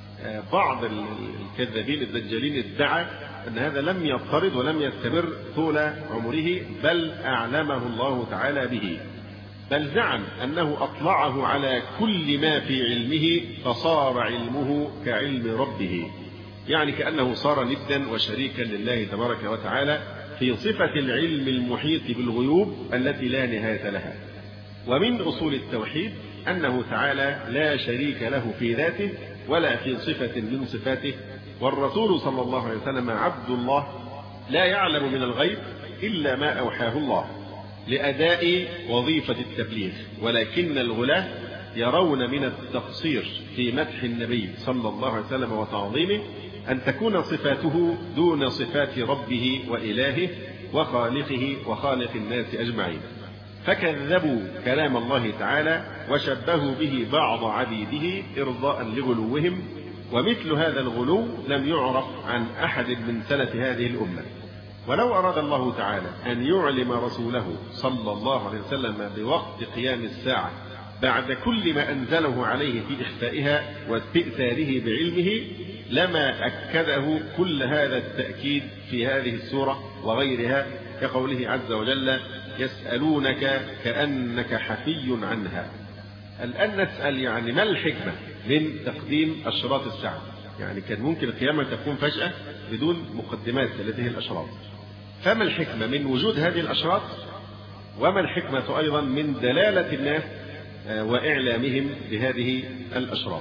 بعض الكذابين الدجالين ادعى أن هذا لم يضطرد ولم يستمر طول عمره، بل أعلمه الله تعالى به، بل زعم أنه أطلعه على كل ما في علمه فصار علمه كعلم ربه، يعني كأنه صار ندا وشريكا لله تبارك وتعالى في صفة العلم المحيط بالغيوب التي لا نهاية لها. ومن أصول التوحيد أنه تعالى لا شريك له في ذاته ولا في صفة من صفاته، والرسول صلى الله عليه وسلم عبد الله لا يعلم من الغيب إلا ما أوحاه الله لأداء وظيفة التبليغ، ولكن الغلاة يرون من التقصير في مدح النبي صلى الله عليه وسلم وتعظيمه أن تكون صفاته دون صفات ربه وإلهه وخالقه وخالق الناس أجمعين، فكذبوا كلام الله تعالى وشبهوا به بعض عبيده إرضاء لغلوهم، ومثل هذا الغلو لم يعرف عن أحد من سلف هذه الأمة. ولو أراد الله تعالى أن يعلم رسوله صلى الله عليه وسلم بوقت قيام الساعة بعد كل ما أنزله عليه في إخفائها واستئثاره بعلمه لما أكده كل هذا التأكيد في هذه السورة وغيرها، كقوله عز وجل: يسألونك كأنك حفي عنها. الآن نسأل يعني ما الحكمة من تقديم أشراط الساعة؟ يعني كان ممكن القيامة تكون فجأة بدون مقدمات لهذه الأشراط، فما الحكمة من وجود هذه الأشراط؟ وما الحكمة أيضا من دلالة الناس وإعلامهم بهذه الأشراط؟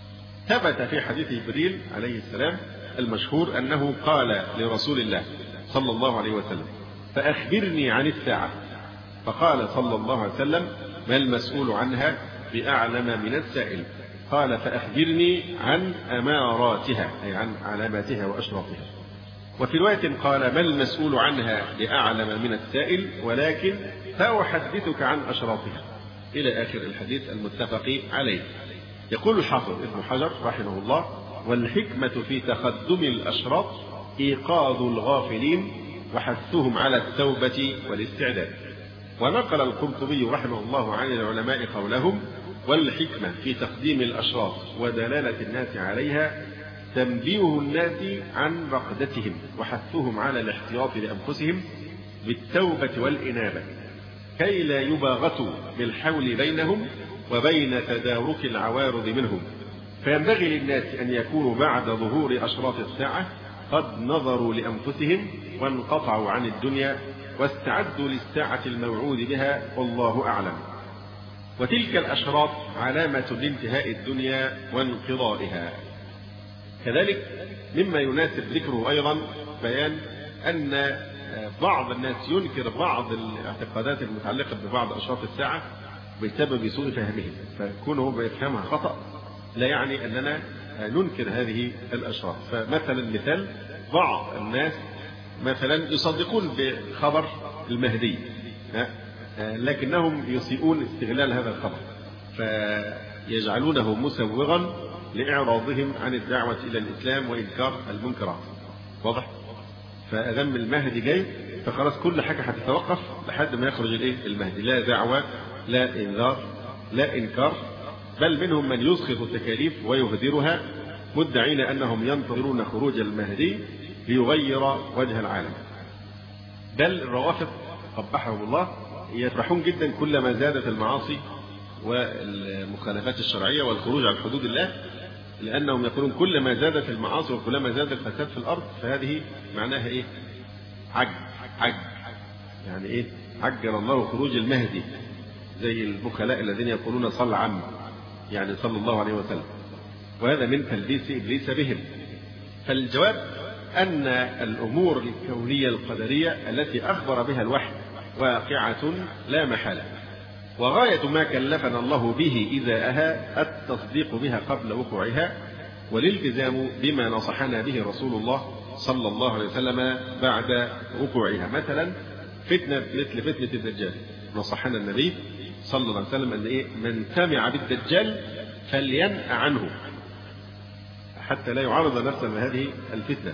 ثبت في حديث جبريل عليه السلام المشهور أنه قال لرسول الله صلى الله عليه وسلم: فأخبرني عن الساعة. فقال صلى الله عليه وسلم: ما المسؤول عنها بأعلم من السائل. قال: فأخبرني عن أماراتها، أي عن علاماتها وأشراطها. وفي رواية قال: ما المسؤول عنها بأعلم من السائل، ولكن سأحدثك عن أشراطها، إلى آخر الحديث المتفق عليه. يقول الحافظ ابن حجر رحمه الله: والحكمة في تقدم الأشراط إيقاظ الغافلين وحثهم على التوبة والاستعداد. ونقل القرطبي رحمه الله عن العلماء قولهم: والحكمة في تقديم الأشراط ودلالة الناس عليها تنبيه الناس عن رقدتهم وحثهم على الاحتياط لأنفسهم بالتوبة والإنابة كي لا يباغتوا بالحول بينهم وبين تدارك العوارض منهم، فينبغي للناس أن يكونوا بعد ظهور أشراط الساعة قد نظروا لأنفسهم وانقطعوا عن الدنيا واستعدوا للساعة الموعود بها، والله أعلم. وتلك الأشراط علامة لانتهاء الدنيا وانقضائها. كذلك مما يناسب ذكره أيضا بيان أن بعض الناس ينكر بعض الاعتقادات المتعلقة ببعض أشراط الساعة بسبب سوء فهمهم، فكونه بيفهمها خطأ لا يعني أننا ننكر هذه الأشراط. فمثلا مثال، بعض الناس مثلا يصدقون بخبر المهدي لكنهم يسيئون استغلال هذا الخبر فيجعلونه مسوغا لإعراضهم عن الدعوة إلى الإسلام وإنكار المنكرات. واضح؟ فأذم المهدي جاي فخلاص كل حاجة هتتوقف لحد ما يخرج الإيه؟ المهدي. لا دعوة، لا إنذار، لا إنكار، بل منهم من يسخط التكاليف ويهدرها مدعين أنهم ينتظرون خروج المهدي ليغير وجه العالم. بل الروافض قبحهم الله يفرحون جدا كلما زادت المعاصي والمخالفات الشرعية والخروج عن حدود الله، لأنهم يقولون كلما زادت المعاصي وكلما زاد الفساد في الأرض فهذه معناها إيه؟ عج عج يعني إيه؟ عجل الله خروج المهدي، زي البخلاء الذين يقولون صل عم، يعني صلى الله عليه وسلم، وهذا من تلبيس إبليس بهم. فالجواب أن الأمور الكونية القدرية التي أخبر بها الوحي واقعة لا محالة، وغاية ما كلفنا الله به إذاءها التصديق بها قبل وقوعها والالتزام بما نصحنا به رسول الله صلى الله عليه وسلم بعد وقوعها. مثلا فتنة مثل فتنة الدجال، نصحنا النبي صلى الله عليه وسلم أن إيه؟ من سمع بالدجال فلينأ عنه حتى لا يعرض نفسه لهذه الفتنة.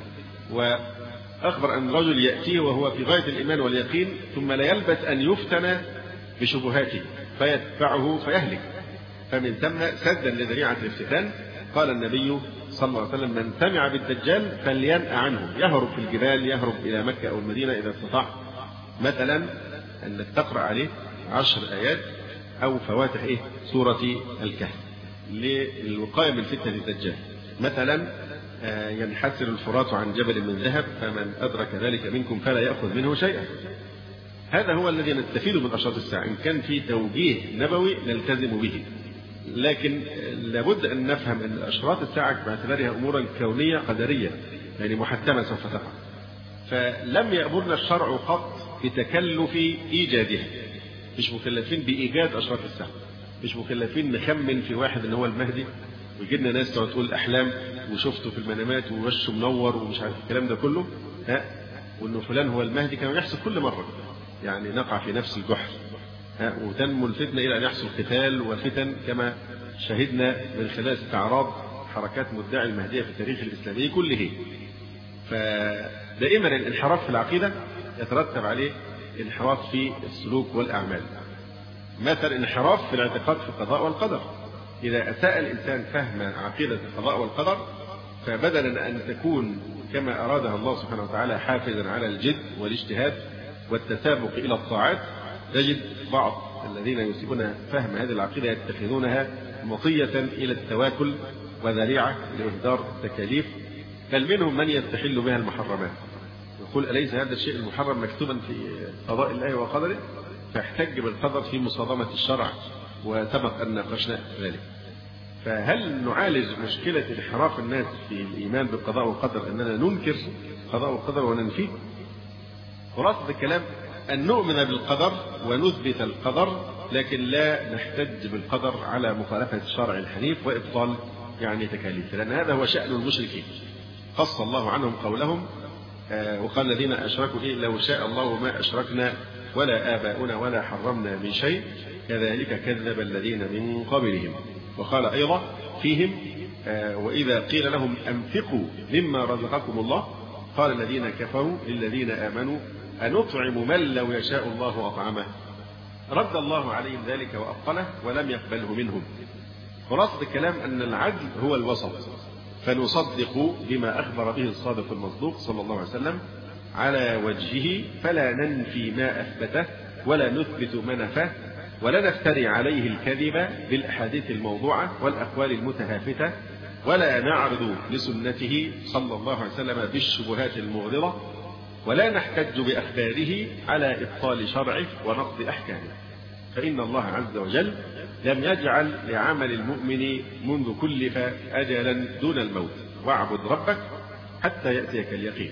وأخبر أن رجل يأتيه وهو في غاية الإيمان واليقين ثم لا يلبث أن يفتن بشبهاته فيتبعه فيهلك. فمن ثم سدا لذريعة الافتتان قال النبي صلى الله عليه وسلم: من سمع بالدجال فلينأ عنه، يهرب في الجبال، يهرب إلى مكة أو المدينة إذا استطاع. مثلا أنك تقرأ عليه عشر آيات أو فواتح إيه؟ سورة الكهف للوقاية من فتنة الدجال. مثلا ينحسر الفرات عن جبل من ذهب فمن أدرك ذلك منكم فلا يأخذ منه شيئا. هذا هو الذي نستفيد من أشراط الساعة. إن كان في توجيه نبوي نلتزم به، لكن لابد أن نفهم أن أشراط الساعة باعتبارها أمورا كونية قدرية يعني محتمة سوف تقع، فلم يأمرنا الشرع قط بتكلف إيجادها. مش مكلفين بإيجاد أشراط الساعة، مش مكلفين نخمن في واحد إن هو المهدي ويجينا ناس تقعد تقول أحلام وشفته في المنامات ووشه منور ومش عارف الكلام ده كله، ها، وإنه فلان هو المهدي كما يحصل كل مرة، يعني نقع في نفس الجحر، ها، وتنمو الفتنة إلى أن يحصل قتال وفتن كما شهدنا من خلال استعراض حركات مدعي المهدية في التاريخ الإسلامي كله. فدائما الانحراف في العقيدة يترتب عليه انحراف في السلوك والأعمال. مثل انحراف في الاعتقاد في القضاء والقدر، إذا أساء الإنسان فهم عقيدة القضاء والقدر فبدلا أن تكون كما أرادها الله سبحانه وتعالى حافزا على الجد والاجتهاد والتسابق إلى الطاعات، تجد بعض الذين يسيئون فهم هذه العقيدة يتخذونها مطية إلى التواكل وذريعة لإهدار التكاليف، بل منهم من يستحل بها المحرمات، يقول أليس هذا الشيء المحرم مكتوبا في قضاء الله وقدره، فيحتج بالقدر في مصادمة الشرع، وسبق أن ناقشنا ذلك. فهل نعالج مشكلة انحراف الناس في الإيمان بالقضاء والقدر أننا ننكر القضاء والقدر وننفيه؟ خلاصة الكلام أن نؤمن بالقدر ونثبت القدر، لكن لا نحتج بالقدر على مخالفة الشرع الحنيف وإبطال يعني تكاليف، لأن هذا هو شأن المشركين. قص الله عنهم قولهم آه وقال الذين أشركوا إيه لو شاء الله ما أشركنا ولا آباؤنا ولا حرمنا من شيء كذلك كذب الذين من قبلهم. وقال أيضا فيهم وإذا قيل لهم أنفقوا مما رزقكم الله قال الذين كفروا للذين آمنوا أنطعم من لو يشاء الله أطعمه رد الله عليهم ذلك وأبطله ولم يقبله منهم. خلاصة الكلام أن العدل هو الوسط، فنصدق بما أخبر به الصادق المصدوق صلى الله عليه وسلم على وجهه فلا ننفي ما أثبته ولا نثبت ما نفاه ولا نفتري عليه الكذب بالأحاديث الموضوعة والأقوال المتهافتة ولا نعرض لسنته صلى الله عليه وسلم بالشبهات المغرضة ولا نحتج بأخباره على إبطال شرعه ونقض أحكامه. فإن الله عز وجل لم يجعل لعمل المؤمن منذ كلف أجلا دون الموت واعبد ربك حتى يأتيك اليقين.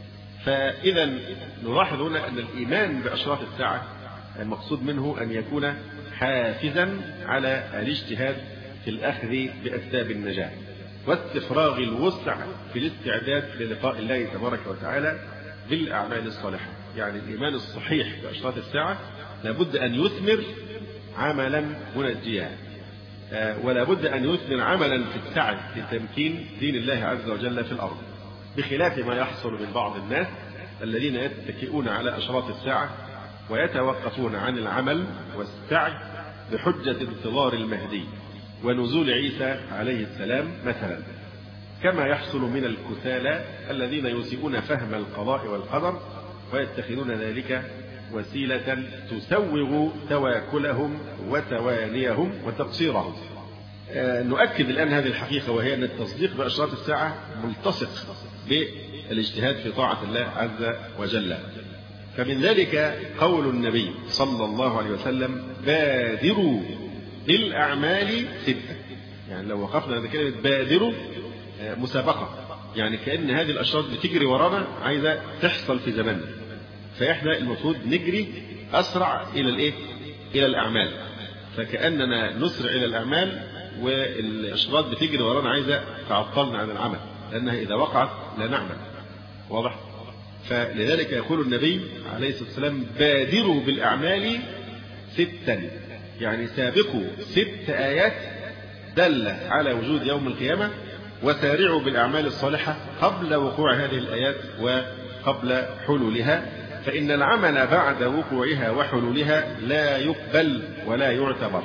فإذا نلاحظ هنا أن الإيمان بأشراط الساعة المقصود منه أن يكون حافزا على الاجتهاد في الأخذ بأسباب النجاة واستفراغ الوسع في الاستعداد للقاء الله تبارك وتعالى بالأعمال الصالحة. يعني الإيمان الصحيح بأشراط الساعة لابد أن يثمر عملا منجيا ولا بد أن يثمر عملا في السعي لتمكين دين الله عز وجل في الأرض، بخلاف ما يحصل من بعض الناس الذين يتكئون على أشراط الساعة ويتوقفون عن العمل والسعي بحجة انتظار المهدي ونزول عيسى عليه السلام مثلا، كما يحصل من الكسالى الذين يسيئون فهم القضاء والقدر ويتخذون ذلك وسيلة تسوغ تواكلهم وتوانيهم وتقصيرهم. آه نؤكد الآن هذه الحقيقة، وهي أن التصديق بأشراط الساعة ملتصق بالاجتهاد في طاعة الله عز وجل. فمن ذلك قول النبي صلى الله عليه وسلم بادروا بالأعمال ستة. يعني لو وقفنا عند كلمة بادروا آه مسابقة، يعني كأن هذه الأشراط بتجري ورانا عايزة تحصل في زماننا، فإحنا المفروض نجري أسرع إلى الإيه؟ إلى الأعمال، فكأننا نسرع إلى الأعمال والأشراط بتجري ورانا عايزة تعطلنا عن العمل، لأنها إذا وقعت لا نعمل. واضح؟ فلذلك يقول النبي عليه الصلاة والسلام بادروا بالأعمال ستا، يعني سابقوا ست آيات دالة على وجود يوم القيامة وسارعوا بالأعمال الصالحة قبل وقوع هذه الآيات وقبل حلولها، فإن العمل بعد وقوعها وحلولها لا يقبل ولا يعتبر.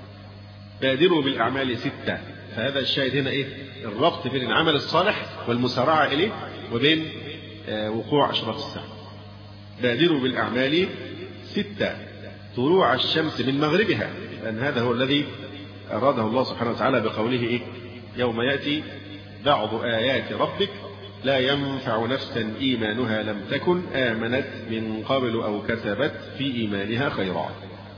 بادروا بالأعمال ستة، فهذا الشاهد هنا إيه؟ الربط بين العمل الصالح والمسارعة إليه وبين وقوع أشراط الساعة. بادروا بالأعمال ستة، طلوع الشمس من مغربها، لأن هذا هو الذي أراده الله سبحانه وتعالى بقوله إيه؟ يوم يأتي بعض آيات ربك لا ينفع نفسا إيمانها لم تكن آمنت من قبل أو كسبت في إيمانها خيرا.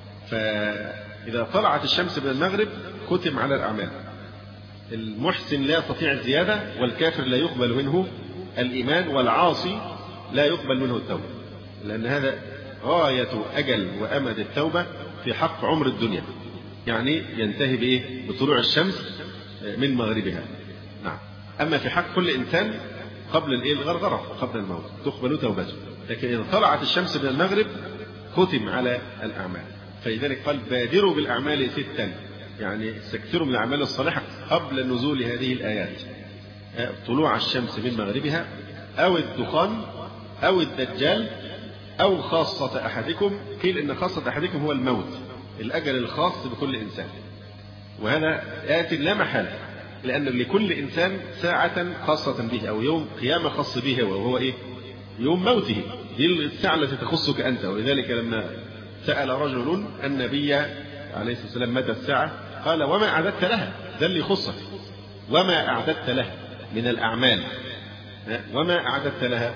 فإذا طلعت الشمس من المغرب ختم على الأعمال. المحسن لا يستطيع الزيادة، والكافر لا يقبل منه الإيمان، والعاصي لا يقبل منه التوبة، لأن هذا غاية أجل وأمد التوبة في حق عمر الدنيا، يعني ينتهي بإيه؟ بطلوع الشمس من مغربها. نعم. أما في حق كل إنسان قبل الإيه؟ الغرغرة، قبل الموت تقبل توبته، لكن إذا طلعت الشمس من المغرب ختم على الأعمال. فلذلك قال بادروا بالأعمال ستا، يعني استكثروا من الأعمال الصالحة قبل نزول هذه الآيات. طلوع الشمس من مغربها أو الدخان أو الدجال أو خاصة أحدكم. قيل إن خاصة أحدكم هو الموت، الأجل الخاص بكل إنسان، وهذا آت لا محالة، لأن لكل إنسان ساعة خاصة به أو يوم قيامة خاص به، وهو إيه؟ يوم موته، دي الساعة التي تخصك أنت. ولذلك لما سأل رجل النبي عليه الصلاة والسلام متى الساعة قال وما أعددت لها، ده اللي يخصك، وما أعددت لها من الأعمال، وما أعددت لها.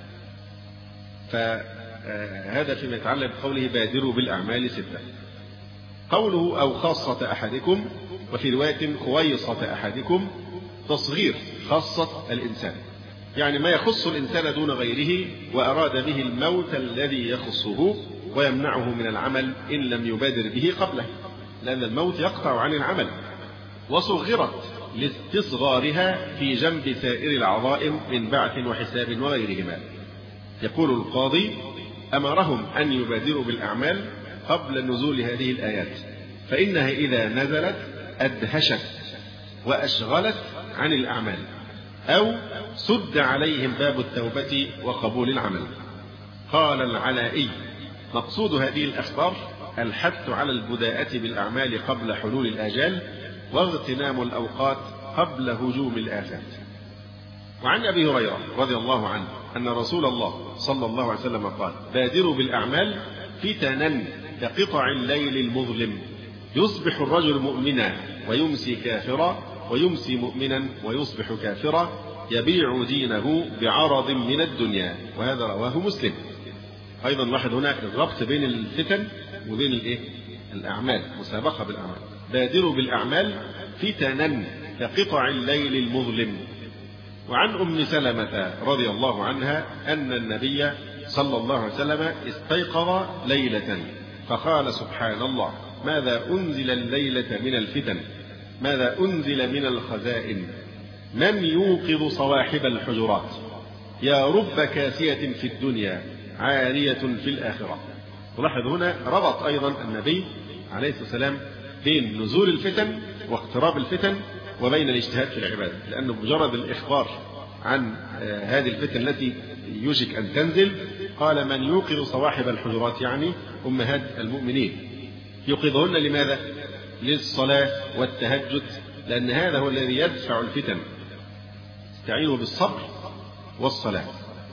فهذا فيما يتعلق بقوله بادروا بالأعمال ستة. قوله أو خاصة أحدكم، وفي رواية خويصة أحدكم، تصغير خاصة الإنسان، يعني ما يخص الإنسان دون غيره، وأراد به الموت الذي يخصه ويمنعه من العمل إن لم يبادر به قبله، لأن الموت يقطع عن العمل. وصغرت لاستصغارها في جنب سائر العظائم من بعث وحساب وغيرهما. يقول القاضي أمرهم أن يبادروا بالأعمال قبل نزول هذه الآيات، فإنها إذا نزلت أدهشت وأشغلت عن الأعمال، أو سد عليهم باب التوبة وقبول العمل. قال العلائي: مقصود هذه الأخبار الحث على البداءة بالأعمال قبل حلول الآجال، واغتنام الأوقات قبل هجوم الآفات. وعن أبي هريرة رضي الله عنه أن رسول الله صلى الله عليه وسلم قال: بادروا بالأعمال فتنا كقطع الليل المظلم، يصبح الرجل مؤمنا ويمسي كافرا، ويمسي مؤمنا ويصبح كافرا، يبيع دينه بعرض من الدنيا. وهذا رواه مسلم. أيضا لاحظ هنا الربط بين الفتن وبين الإيه؟ الأعمال، مسابقة بالأعمال. بادروا بالأعمال فتنا كقطع الليل المظلم. وعن أم سلمة رضي الله عنها أن النبي صلى الله عليه وسلم استيقظ ليلة فقال: سبحان الله، ماذا أنزل الليلة من الفتن، ماذا أنزل من الخزائن، من يوقظ صواحب الحجرات، يا رب كاسية في الدنيا عارية في الآخرة. ولاحظ هنا ربط أيضا النبي عليه الصلاة والسلام بين نزول الفتن واقتراب الفتن وبين الاجتهاد في العبادة، لأنه مجرد الإخبار عن هذه الفتن التي يوشك أن تنزل قال: من يوقظ صواحب الحجرات، يعني أمهات المؤمنين. يوقظهن لماذا؟ للصلاة والتهجد، لأن هذا هو الذي يدفع الفتن. استعينوا بالصبر والصلاة.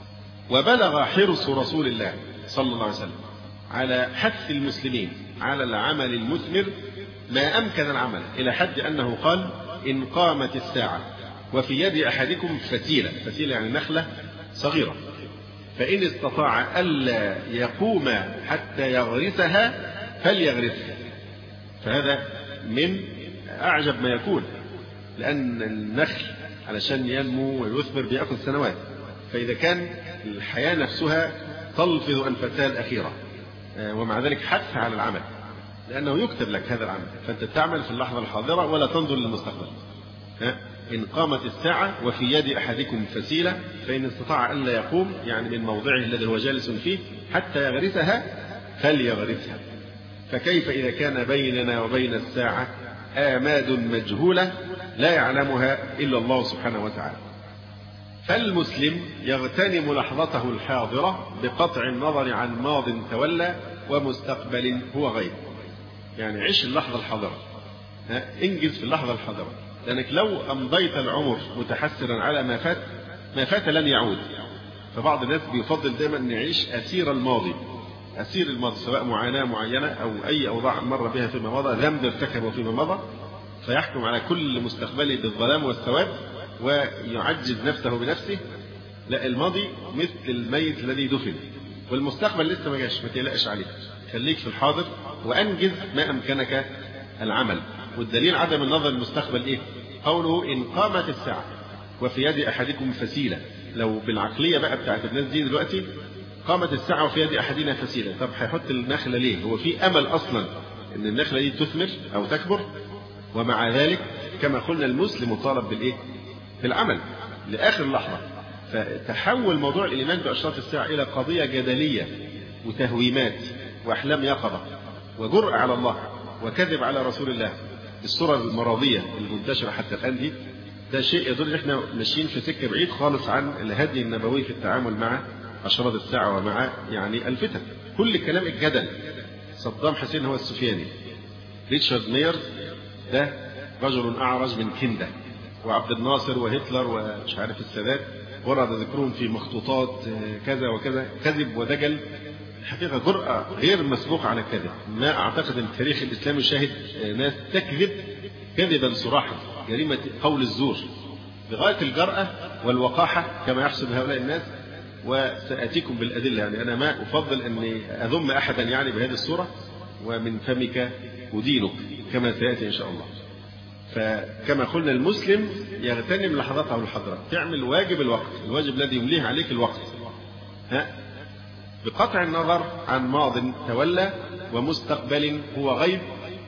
وبلغ حرص رسول الله صلى الله عليه وسلم على حث المسلمين على العمل المثمر ما أمكن العمل، إلى حد أنه قال: إن قامت الساعة وفي يد أحدكم فتيلة، فتيلة يعني نخلة صغيرة، فإن استطاع ألا يقوم حتى يغرسها فليغرسها. فهذا من أعجب ما يكون، لأن النخل علشان ينمو ويثمر بيأخذ سنوات، فإذا كان الحياة نفسها تلفظ أنفاسها الأخيرة ومع ذلك حث على العمل، لأنه يكتب لك هذا العمل، فأنت تعمل في اللحظة الحاضرة ولا تنظر للمستقبل. إن قامت الساعة وفي يد أحدكم فسيلة فإن استطاع ألا يقوم، يعني من موضعه الذي هو جالس فيه، حتى يغرسها فليغرسها. فكيف إذا كان بيننا وبين الساعة آماد مجهولة لا يعلمها إلا الله سبحانه وتعالى. فالمسلم يغتنم لحظته الحاضرة بقطع النظر عن ماض تولى ومستقبل هو غيب. يعني عيش اللحظة الحاضرة، انجز في اللحظة الحاضرة، لأنك لو أمضيت العمر متحسرا على ما فات، ما فات لن يعود. فبعض الناس بيفضل دائما أن يعيش أسير الماضي، أسير الماضي، سواء معاناة معينة أو أي أوضاع مر بها فيما مضى، ذنب ارتكبه فيما مضى، فيحكم على كل مستقبله بالظلام والسواد ويعجز نفسه بنفسه. لا، الماضي مثل الميت الذي دفن، والمستقبل لسه ما جاش، ما تقلقش عليه، خليك في الحاضر وأنجز ما أمكنك العمل. والدليل عدم النظر للمستقبل إيه؟ قوله: إن قامت الساعة وفي يد أحدكم فسيلة. لو بالعقلية بقى بتاعت الناس دي دلوقتي، قامت الساعة وفي يد أحدنا فسيلة، طب هيحط النخلة ليه؟ هو في أمل أصلا إن النخلة دي تثمر أو تكبر؟ ومع ذلك كما قلنا المسلم مطالب بالإيه؟ بالعمل لآخر لحظة. فتحول موضوع الإيمان بأشراط الساعة إلى قضية جدلية وتهويمات وأحلام يقظة وجرأة على الله وكذب على رسول الله بالصورة المرضية المنتشرة حتى الآن دي. ده شيء يدل ان احنا ماشيين في سكة بعيد خالص عن الهدي النبوي في التعامل مع أشراط الساعة ومع يعني الفتن. كل كلام الجدل. صدام حسين هو السفياني، ريتشارد ميرز ده رجل أعرج من كندا، وعبد الناصر وهتلر ومش عارف السادات ورد ذكرهم في مخطوطات كذا وكذا، كذب ودجل. الحقيقة جرأة غير مسبوقة على الكذب. ما أعتقد أن التاريخ الإسلامي شاهد ناس تكذب كذبا صراحا، جريمة قول الزور بغاية الجرأة والوقاحة كما يحسب هؤلاء الناس. وسأتيكم بالأدلة، يعني أنا ما أفضل أني أذم أحدا يعني بهذه الصورة، ومن فمك ودينك كما سيأتي إن شاء الله. فكما قلنا المسلم يغتنم لحظته الحاضرة، تعمل واجب الوقت، الواجب الذي يمليه عليك الوقت، ها بقطع النظر عن ماض تولى ومستقبل هو غيب.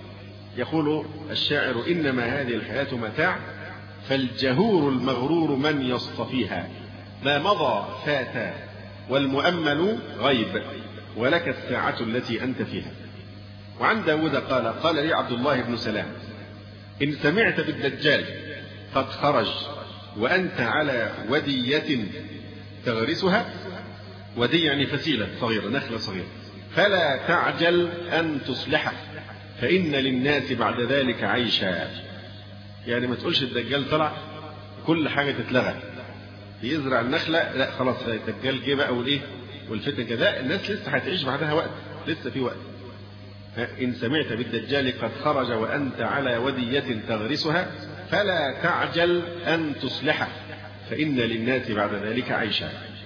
يقول الشاعر: إنما هذه الحياة متاع، فالجهور المغرور من يصطفيها، ما مضى فات والمؤمل غيب، ولك الساعة التي أنت فيها. وعن داود قال: قال لي عبد الله بن سلام: إن سمعت بالدجال قد خرج وأنت على ودية تغرسها، ودي يعني فسيلة صغيرة، نخلة صغيرة، فلا تعجل أن تصلحه فإن للناس بعد ذلك عيشا. يعني ما تقولش الدجال طلع كل حاجة تتلغى، يزرع النخلة لا خلاص الدجال جه بقى والإيه والفتن كذا، الناس لسه هتعيش بعدها وقت، لسه في وقت. إن سمعت بالدجال قد خرج وأنت على ودية تغرسها فلا تعجل أن تصلحه فإن للناس بعد ذلك عيشا.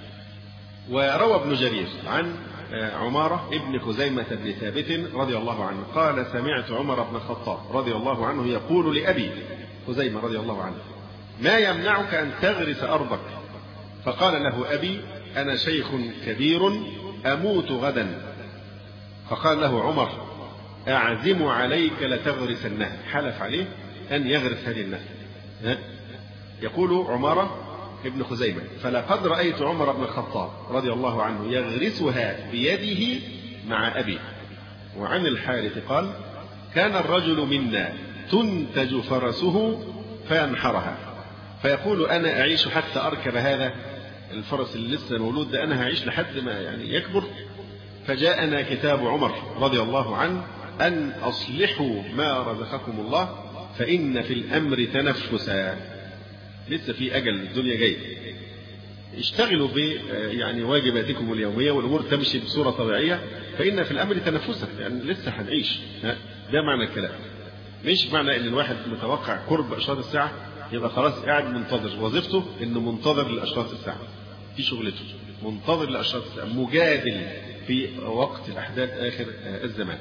وروى ابن جرير عن عمارة ابن خزيمة بن ثابت رضي الله عنه قال سمعت عمر بن الخطاب رضي الله عنه يقول لأبي خزيمة رضي الله عنه ما يمنعك أن تغرس أرضك؟ فقال له أبي أنا شيخ كبير أموت غدا. فقال له عمر أعزم عليك لتغرسنها، حلف عليه أن يغرس هذه النخلة. يقول عمارة ابن خزيمة فلقد رأيت عمر بن الخطاب رضي الله عنه يغرسها بيده مع أبي. وعن الحارث قال كان الرجل منا تنتج فرسه فينحرها فيقول أنا أعيش حتى أركب هذا الفرس اللي لسه مولود ده، أنا هعيش لحد ما يعني يكبر. فجاءنا كتاب عمر رضي الله عنه أن أصلحوا ما رزقكم الله فإن في الأمر تنفسا، لسه في أجل، الدنيا جاية، اشتغلوا ب يعني واجباتكم اليومية والأمور تمشي بصورة طبيعية فإن في الأمر تنفسا، يعني لسه هنعيش. ده معنى الكلام، مش معنى إن الواحد متوقع قرب أشراط الساعة يبقى خلاص قاعد منتظر، وظيفته إنه منتظر لأشراط الساعة، في شغلته منتظر لأشراط الساعة، مجادل في وقت الأحداث آخر الزمان.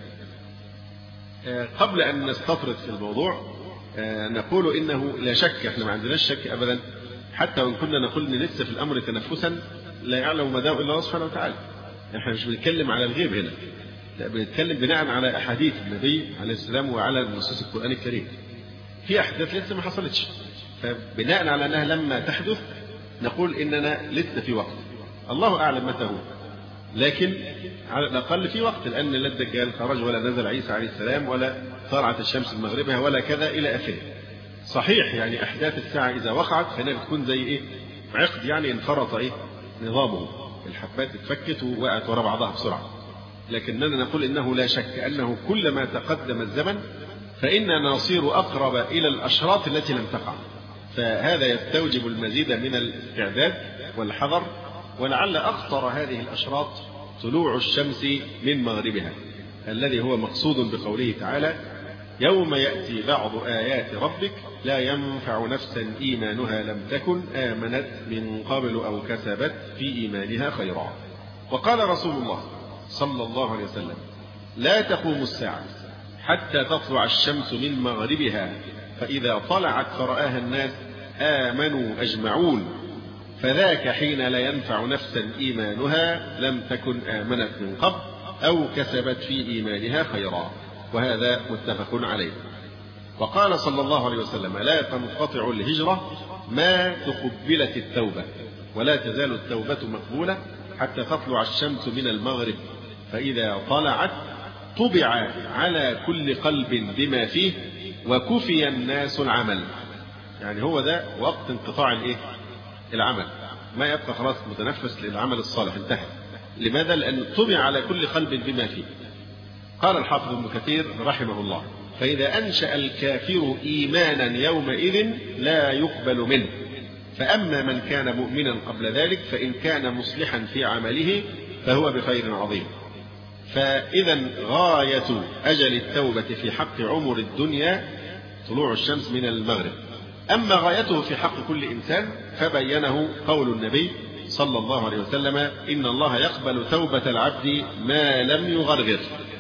قبل أن نستطرد في الموضوع نقول إنه لا شك، إحنا ما عندناش شك أبدا، حتى وإن كنا نقول إن لسه في الأمر تنفسا لا يعلم مداه إلا الله سبحانه وتعالى. إحنا مش بنتكلم على الغيب هنا، لا بنتكلم بناء على أحاديث النبي عليه السلام وعلى نصوص القرآن الكريم. في أحداث لسه ما حصلتش، فبناء على أنها لما تحدث نقول إننا لسه في وقت، الله أعلم متى هو، لكن على الأقل في وقت، لأن لا الدجال خرج ولا نزل عيسى عليه السلام ولا طلعت الشمس من مغربها ولا كذا إلى آخره. صحيح يعني أحداث الساعة إذا وقعت فإنها بتكون زي إيه عقد، يعني انفرط إيه نظامه، الحبات اتفكت ووقعت وراء بعضها بسرعة. لكننا نقول إنه لا شك أنه كلما تقدم الزمن فإننا نصير أقرب إلى الأشراط التي لم تقع، فهذا يستوجب المزيد من الاستعداد والحذر. ولعل أخطر هذه الأشراط طلوع الشمس من مغربها الذي هو مقصود بقوله تعالى يوم يأتي بعض آيات ربك لا ينفع نفسا إيمانها لم تكن آمنت من قبل أو كسبت في إيمانها خيرا. وقال رسول الله صلى الله عليه وسلم لا تقوم الساعة حتى تطلع الشمس من مغربها فإذا طلعت فرآها الناس آمنوا أجمعون فذاك حين لا ينفع نفسا إيمانها لم تكن آمنت من قبل أو كسبت في إيمانها خيرا. وهذا متفق عليه. وقال صلى الله عليه وسلم لا تنقطع الهجرة ما تقبلت التوبة ولا تزال التوبة مقبولة حتى تطلع الشمس من المغرب فإذا طلعت طبع على كل قلب بما فيه وكفي الناس العمل. يعني هو ده وقت انقطاع الايه العمل، ما يبقى خلاص متنفس للعمل الصالح، انتهى. لماذا؟ لأن طبع على كل قلب بما فيه. قال الحافظ ابن كثير رحمه الله فإذا أنشأ الكافر إيمانا يومئذ لا يقبل منه، فأما من كان مؤمنا قبل ذلك فإن كان مصلحا في عمله فهو بخير عظيم. فإذا غاية أجل التوبة في حق عمر الدنيا طلوع الشمس من المغرب، أما غايته في حق كل إنسان فبينه قول النبي صلى الله عليه وسلم إن الله يقبل توبة العبد ما لم يغرغر.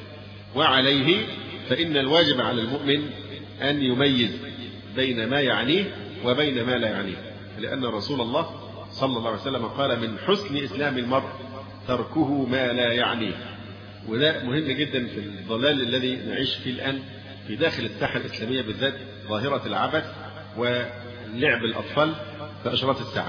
وعليه فإن الواجب على المؤمن أن يميز بين ما يعنيه وبين ما لا يعنيه، لأن رسول الله صلى الله عليه وسلم قال من حسن إسلام المرء تركه ما لا يعنيه. وده مهم جدا في الضلال الذي نعيش فيه الآن في داخل الساحة الإسلامية بالذات، ظاهرة العبث ولعب الأطفال في أشراط الساعة.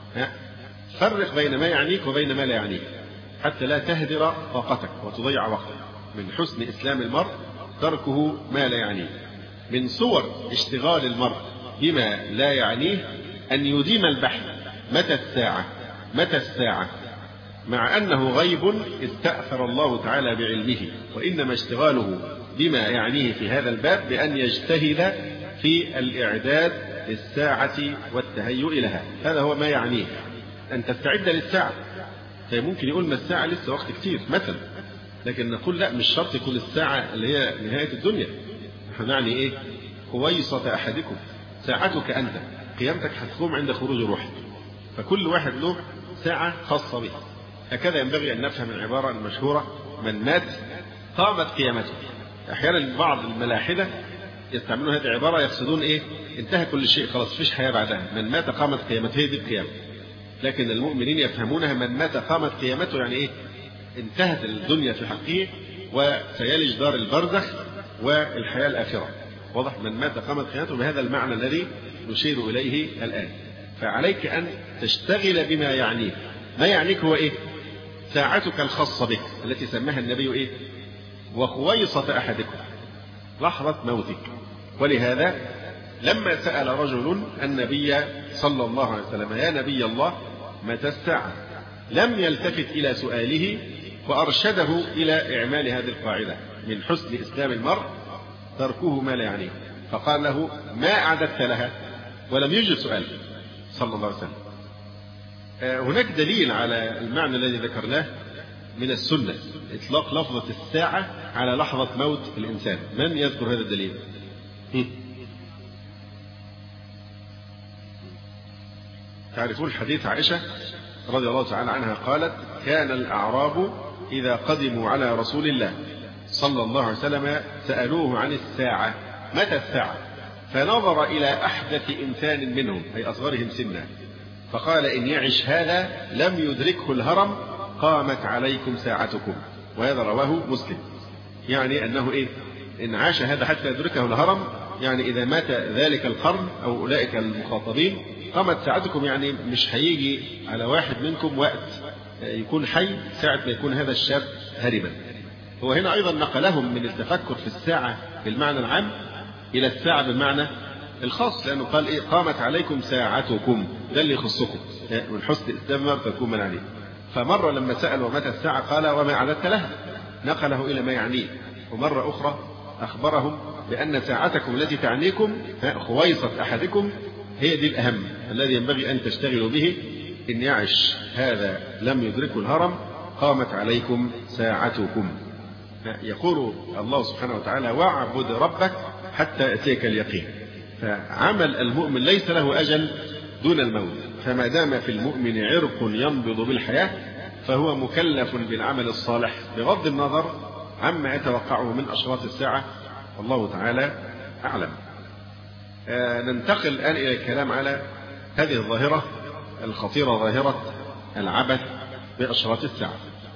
فرق بين ما يعنيك وبين ما لا يعنيك حتى لا تهدر طاقتك وتضيع وقتك. من حسن إسلام المرء تركه ما لا يعنيه. من صور اشتغال المرء بما لا يعنيه أن يديم البحث متى الساعة متى الساعة مع أنه غيب استأثر الله تعالى بعلمه، وإنما اشتغاله بما يعنيه في هذا الباب بأن يجتهد في الإعداد للساعة والتهيؤ لها. هذا هو ما يعنيه، أن تستعد للساعة. فممكن يقول ما الساعة لسه وقت كتير مثلا، لكن نقول لا، مش شرط يكون الساعة اللي هي نهاية الدنيا. نحن نعني إيه؟ خويصة أحدكم، ساعتك أنت، قيامتك هتقوم عند خروج روحك، فكل واحد له ساعة خاصة به. هكذا ينبغي أن نفهم العبارة المشهورة: من مات قامت قيامته. أحيانا بعض الملاحدة يستعملون هذه العبارة يقصدون إيه؟ انتهى كل شيء، خلاص فيش حياة بعدها، من مات قامت قيامته، هي دي القيامة. لكن المؤمنين يفهمونها من مات قامت قيامته، يعني إيه؟ انتهت الدنيا في حقه وسيلج دار البرزخ والحياة الآخرة. واضح؟ من مات قامت قيامته، بهذا المعنى الذي نشير إليه الآن. فعليك أن تشتغل بما يعنيك. ما يعنيك هو إيه؟ ساعتك الخاصة بك التي سماها النبي إيه؟ وخويصة أحدكم، لحظة موتك. ولهذا لما سأل رجل النبي صلى الله عليه وسلم: يا نبي الله متى الساعة؟ لم يلتفت إلى سؤاله وأرشده إلى إعمال هذه القاعدة: من حسن إسلام المرء تركه ما لا يعنيه. فقال له: ما أعددت لها؟ ولم يجب سؤال صلى الله عليه وسلم. هناك دليل على المعنى الذي ذكرناه من السنة، إطلاق لفظة الساعة على لحظة موت الإنسان. من يذكر هذا الدليل؟ تعرفون حديث عائشة رضي الله تعالى عنها قالت: كان الأعراب إذا قدموا على رسول الله صلى الله عليه وسلم سألوه عن الساعة: متى الساعة؟ فنظر إلى أحدث إنسان منهم، أي أصغرهم سنا، فقال: إن يعش هذا لم يدركه الهرم قامت عليكم ساعتكم. وهذا رواه مسلم. يعني أنه إيه؟ إن عاش هذا حتى يدركه الهرم، يعني إذا مات ذلك القرن أو أولئك المخاطبين قامت ساعتكم، يعني مش هيجي على واحد منكم وقت يكون حي ساعة ما يكون هذا الشاب هربا. هو هنا أيضا نقلهم من التفكر في الساعة بالمعنى العام إلى الساعة بالمعنى الخاص، لأنه قال إيه؟ قامت عليكم ساعتكم، ده اللي يخصكم، من حسن الإسلام تكون من عليه. فمرة لما سأل ومتى الساعة قال: وما أعددت لها؟ نقله إلى ما يعنيه. ومرة أخرى أخبرهم بأن ساعتكم التي تعنيكم خويصة أحدكم هي دي الأهم الذي ينبغي أن تشتغلوا به. إن يعش هذا لم يدركه الهرم قامت عليكم ساعتكم. يقول الله سبحانه وتعالى: واعبد ربك حتى يأتيك اليقين. فعمل المؤمن ليس له أجل دون الموت، فما دام في المؤمن عرق ينبض بالحياة فهو مكلف بالعمل الصالح بغض النظر عما يتوقعه من أشراط الساعة، والله تعالى أعلم. آه ننتقل الآن إلى الكلام على هذه الظاهرة الخطيرة، ظاهرة العبث بأشراط الساعة.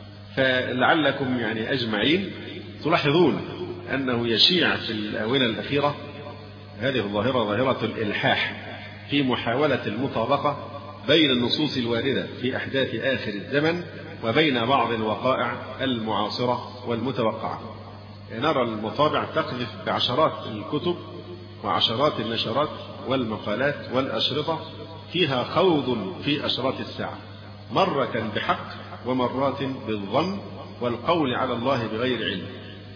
فلعلكم يعني أجمعين تلاحظون أنه يشيع في الآونة الأخيرة هذه الظاهرة، ظاهرة الإلحاح في محاولة المطابقة بين النصوص الواردة في أحداث آخر الزمن وبين بعض الوقائع المعاصرة والمتوقعة. نرى المطابع تقذف بعشرات الكتب وعشرات النشرات والمقالات والأشرطة فيها خوض في أشراط الساعة، مرة بحق ومرات بالظن والقول على الله بغير علم.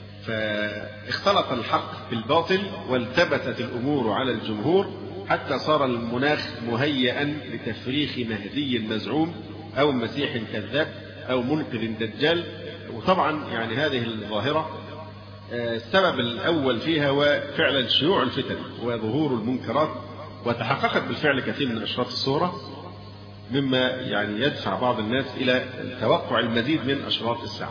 فاختلط الحق بالباطل والتبست الأمور على الجمهور حتى صار المناخ مهيئا لتفريخ مهدي مزعوم أو مسيح كذاب أو منقذ دجال. وطبعا يعني هذه الظاهرة السبب الأول فيها هو فعلا شيوع الفتن وظهور المنكرات، وتحققت بالفعل كثير من أشراط الصورة، مما يعني يدفع بعض الناس إلى توقع المزيد من أشراط الساعة.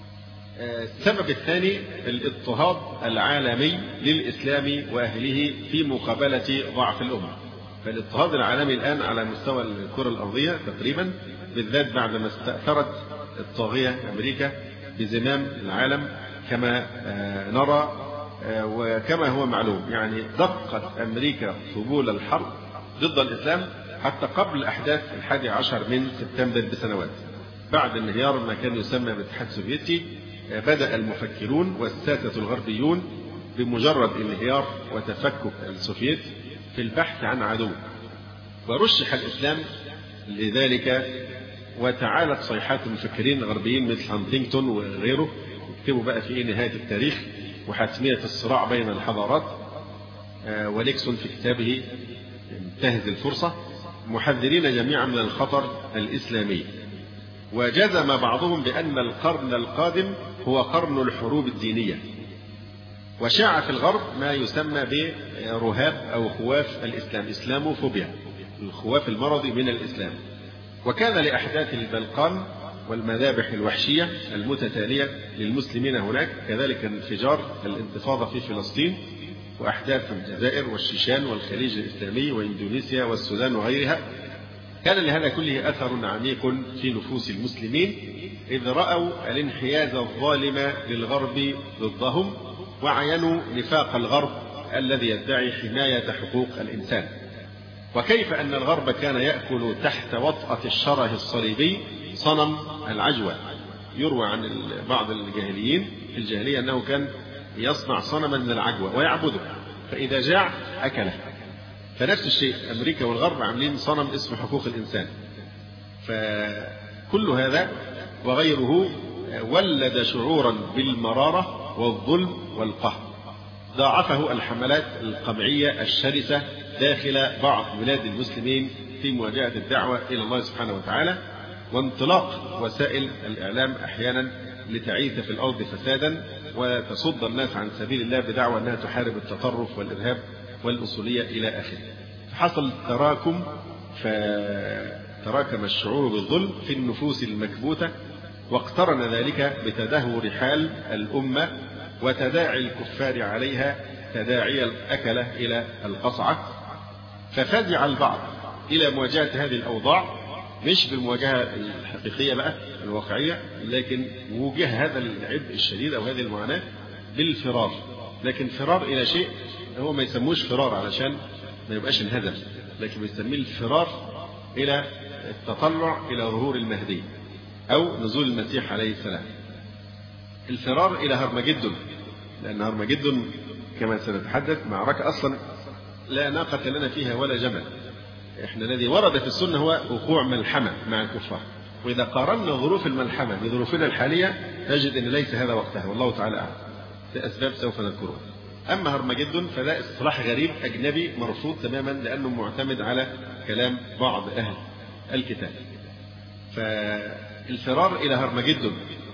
السبب الثاني الاضطهاد العالمي للإسلام وأهله في مقابلة ضعف الأمة. فالاضطهاد العالمي الآن على مستوى الكرة الأرضية تقريبا، بالذات بعدما استأثرت الطاغية أمريكا بزمام العالم كما نرى وكما هو معلوم. يعني دقت أمريكا طبول الحرب ضد الإسلام حتى قبل أحداث الحادي عشر من سبتمبر بسنوات. بعد انهيار ما كان يسمى بالاتحاد السوفيتي بدأ المفكرون والساسة الغربيون بمجرد انهيار وتفكك السوفيت في البحث عن عدو، ورشح الإسلام لذلك، وتعالت صيحات المفكرين الغربيين مثل هانتينغتون وغيره يكتبوا بقى في نهاية التاريخ وحتمية الصراع بين الحضارات، ونيكسون في كتابه انتهز الفرصة، محذرين جميعا من الخطر الإسلامي. وجزم بعضهم بأن القرن القادم هو قرن الحروب الدينية، وشاع في الغرب ما يسمى برهاب أو خواف الإسلام، إسلاموفوبيا، الخواف المرضي من الإسلام. وكان لأحداث البلقان والمذابح الوحشية المتتالية للمسلمين هناك كذلك انفجار الانتفاضة في فلسطين، وأحداث الجزائر والشيشان والخليج الإسلامي وإندونيسيا والسودان وغيرها، كان لهذا كله أثر عميق في نفوس المسلمين، إذ رأوا الانحياز الظالم للغرب ضدهم، وعينوا نفاق الغرب الذي يدعي حماية حقوق الإنسان، وكيف أن الغرب كان يأكل تحت وطأة الشره الصليبي صنم العجوة. يروى عن بعض الجاهليين في الجاهلية أنه كان يصنع صنما من العجوة ويعبده، فإذا جاع أكله. فنفس الشيء أمريكا والغرب عاملين صنم اسمه حقوق الإنسان. فكل هذا وغيره ولد شعورا بالمرارة والظلم والقهر، ضاعفه الحملات القمعية الشرسة داخل بعض بلاد المسلمين في مواجهة الدعوة إلى الله سبحانه وتعالى، وانطلاق وسائل الإعلام أحيانا لتعيث في الأرض فسادا وتصد الناس عن سبيل الله بدعوى أنها تحارب التطرف والإرهاب والأصولية إلى آخره. فحصل تراكم، فتراكم الشعور بالظلم في النفوس المكبوتة، واقترن ذلك بتدهور حال الأمة وتداعي الكفار عليها تداعي الأكلة إلى القصعة. ففزع البعض إلى مواجهة هذه الأوضاع، مش بالمواجهة الحقيقية بقى الواقعية، لكن وجه هذا العبء الشديد أو هذه المعاناة بالفرار، لكن فرار إلى شيء هو ما يسموش فرار علشان ما يبقاش انهزم، لكن بيسميه الفرار إلى التطلع إلى ظهور المهدي أو نزول المسيح عليه السلام. الفرار إلى هرمجدون، لأن هرمجدون كما سنتحدث معركة أصلا لا ناقة لنا فيها ولا جمل. إحنا الذي ورد في السنة هو وقوع ملحمة مع الكفار، وإذا قارنا ظروف الملحمة بظروفنا الحالية نجد أن ليس هذا وقتها، والله تعالى أعلم لأسباب سوف نذكرها. أما هرمجدون فده اصطلاح غريب أجنبي مرفوض تماما، لأنه معتمد على كلام بعض أهل الكتاب. فالفرار إلى هرمجدون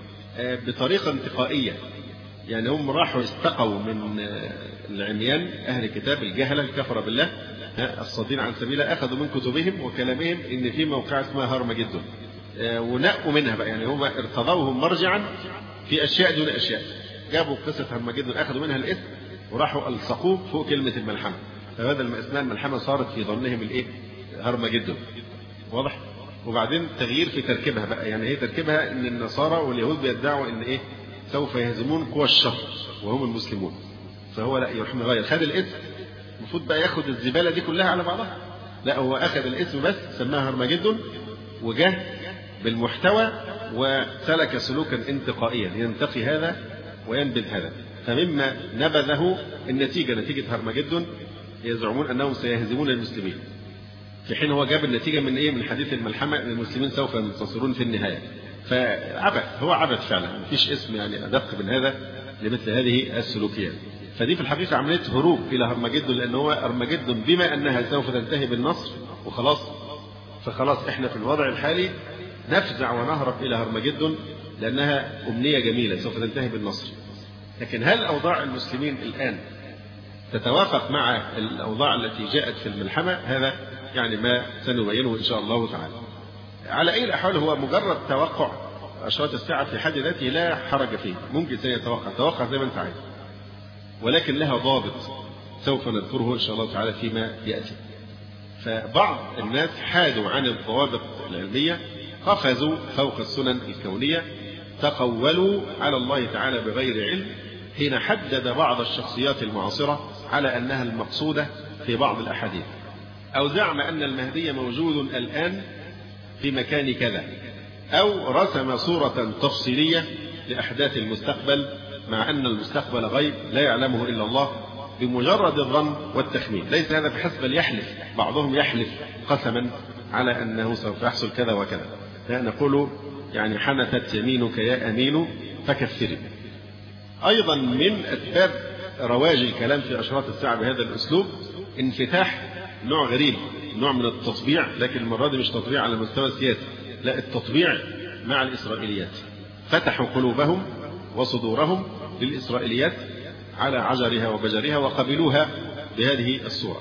بطريقة انتقائية، يعني هم راحوا استقوا من العميان أهل الكتاب الجهلة الكفر بالله الصادين عن سبيله، أخذوا من كتبهم وكلامهم إن في موقع اسمها هرمجدون، ونقوا منها بقى، يعني هم ارتضوهم مرجعا في أشياء دون أشياء. جابوا قصة هرمجدون أخذوا منها الاسم وراحوا ألصقوه فوق كلمة الملحمة، فبدل ما اسمها الملحمة صارت في ظنهم الإيه؟ هرمجدون. واضح؟ وبعدين تغيير في تركيبها بقى، يعني هي تركيبها إن النصارى واليهود بيدعوا إن إيه؟ سوف يهزمون قوى الشر وهم المسلمون، فهو لا يروح مغير، خد الاسم، المفروض بقى ياخد الزبالة دي كلها على بعضها، لا هو أخذ الاسم بس سماها هرمجدون، وجه بالمحتوى وسلك سلوكا انتقائيا ينتقي هذا وينبذ هذا. فمما نبذه النتيجة، نتيجة هرمجدون يزعمون أنهم سيهزمون المسلمين، في حين هو جاب النتيجة من إيه؟ من حديث الملحمة أن المسلمين سوف ينتصرون في النهاية. فعبث، هو عبث فعلا، مفيش اسم يعني أدق من هذا لمثل هذه السلوكيات. فدي في الحقيقة عملية هروب إلى هرمجدون، لأن هو هرمجدون بما أنها سوف تنتهي بالنصر وخلاص، فخلاص إحنا في الوضع الحالي نفزع ونهرب إلى هرمجدون لأنها أمنية جميلة سوف تنتهي بالنصر. لكن هل أوضاع المسلمين الآن تتوافق مع الأوضاع التي جاءت في الملحمة؟ هذا يعني ما سنبينه إن شاء الله تعالى. على أي الأحوال هو مجرد توقع أشراط الساعة في حد ذاته لا حرج فيه، ممكن سيتوقع توقع زي ما أنت عايز، ولكن لها ضابط سوف نذكره إن شاء الله تعالى فيما يأتي. فبعض الناس حادوا عن الضوابط العلمية، قفزوا فوق السنن الكونية، تقولوا على الله تعالى بغير علم، حين حدد بعض الشخصيات المعاصرة على أنها المقصودة في بعض الأحاديث، أو زعم أن المهدي موجود الآن في مكان كذا، أو رسم صورة تفصيلية لأحداث المستقبل، مع أن المستقبل غيب لا يعلمه إلا الله بمجرد الظن والتخمين، ليس هذا فحسب بل يحلف، بعضهم يحلف قسما على أنه سوف يحصل كذا وكذا. نقول يعني حنثت يمينك يا أمين فكفري. أيضا من أسباب رواج الكلام في أشراط الساعة بهذا الأسلوب انفتاح نوع غريب، نوع من التطبيع، لكن المرة دي مش تطبيع على المستوى السياسي، لا، التطبيع مع الإسرائيليات. فتحوا قلوبهم وصدورهم للإسرائيليات على عجرها وبجرها وقبلوها بهذه الصورة،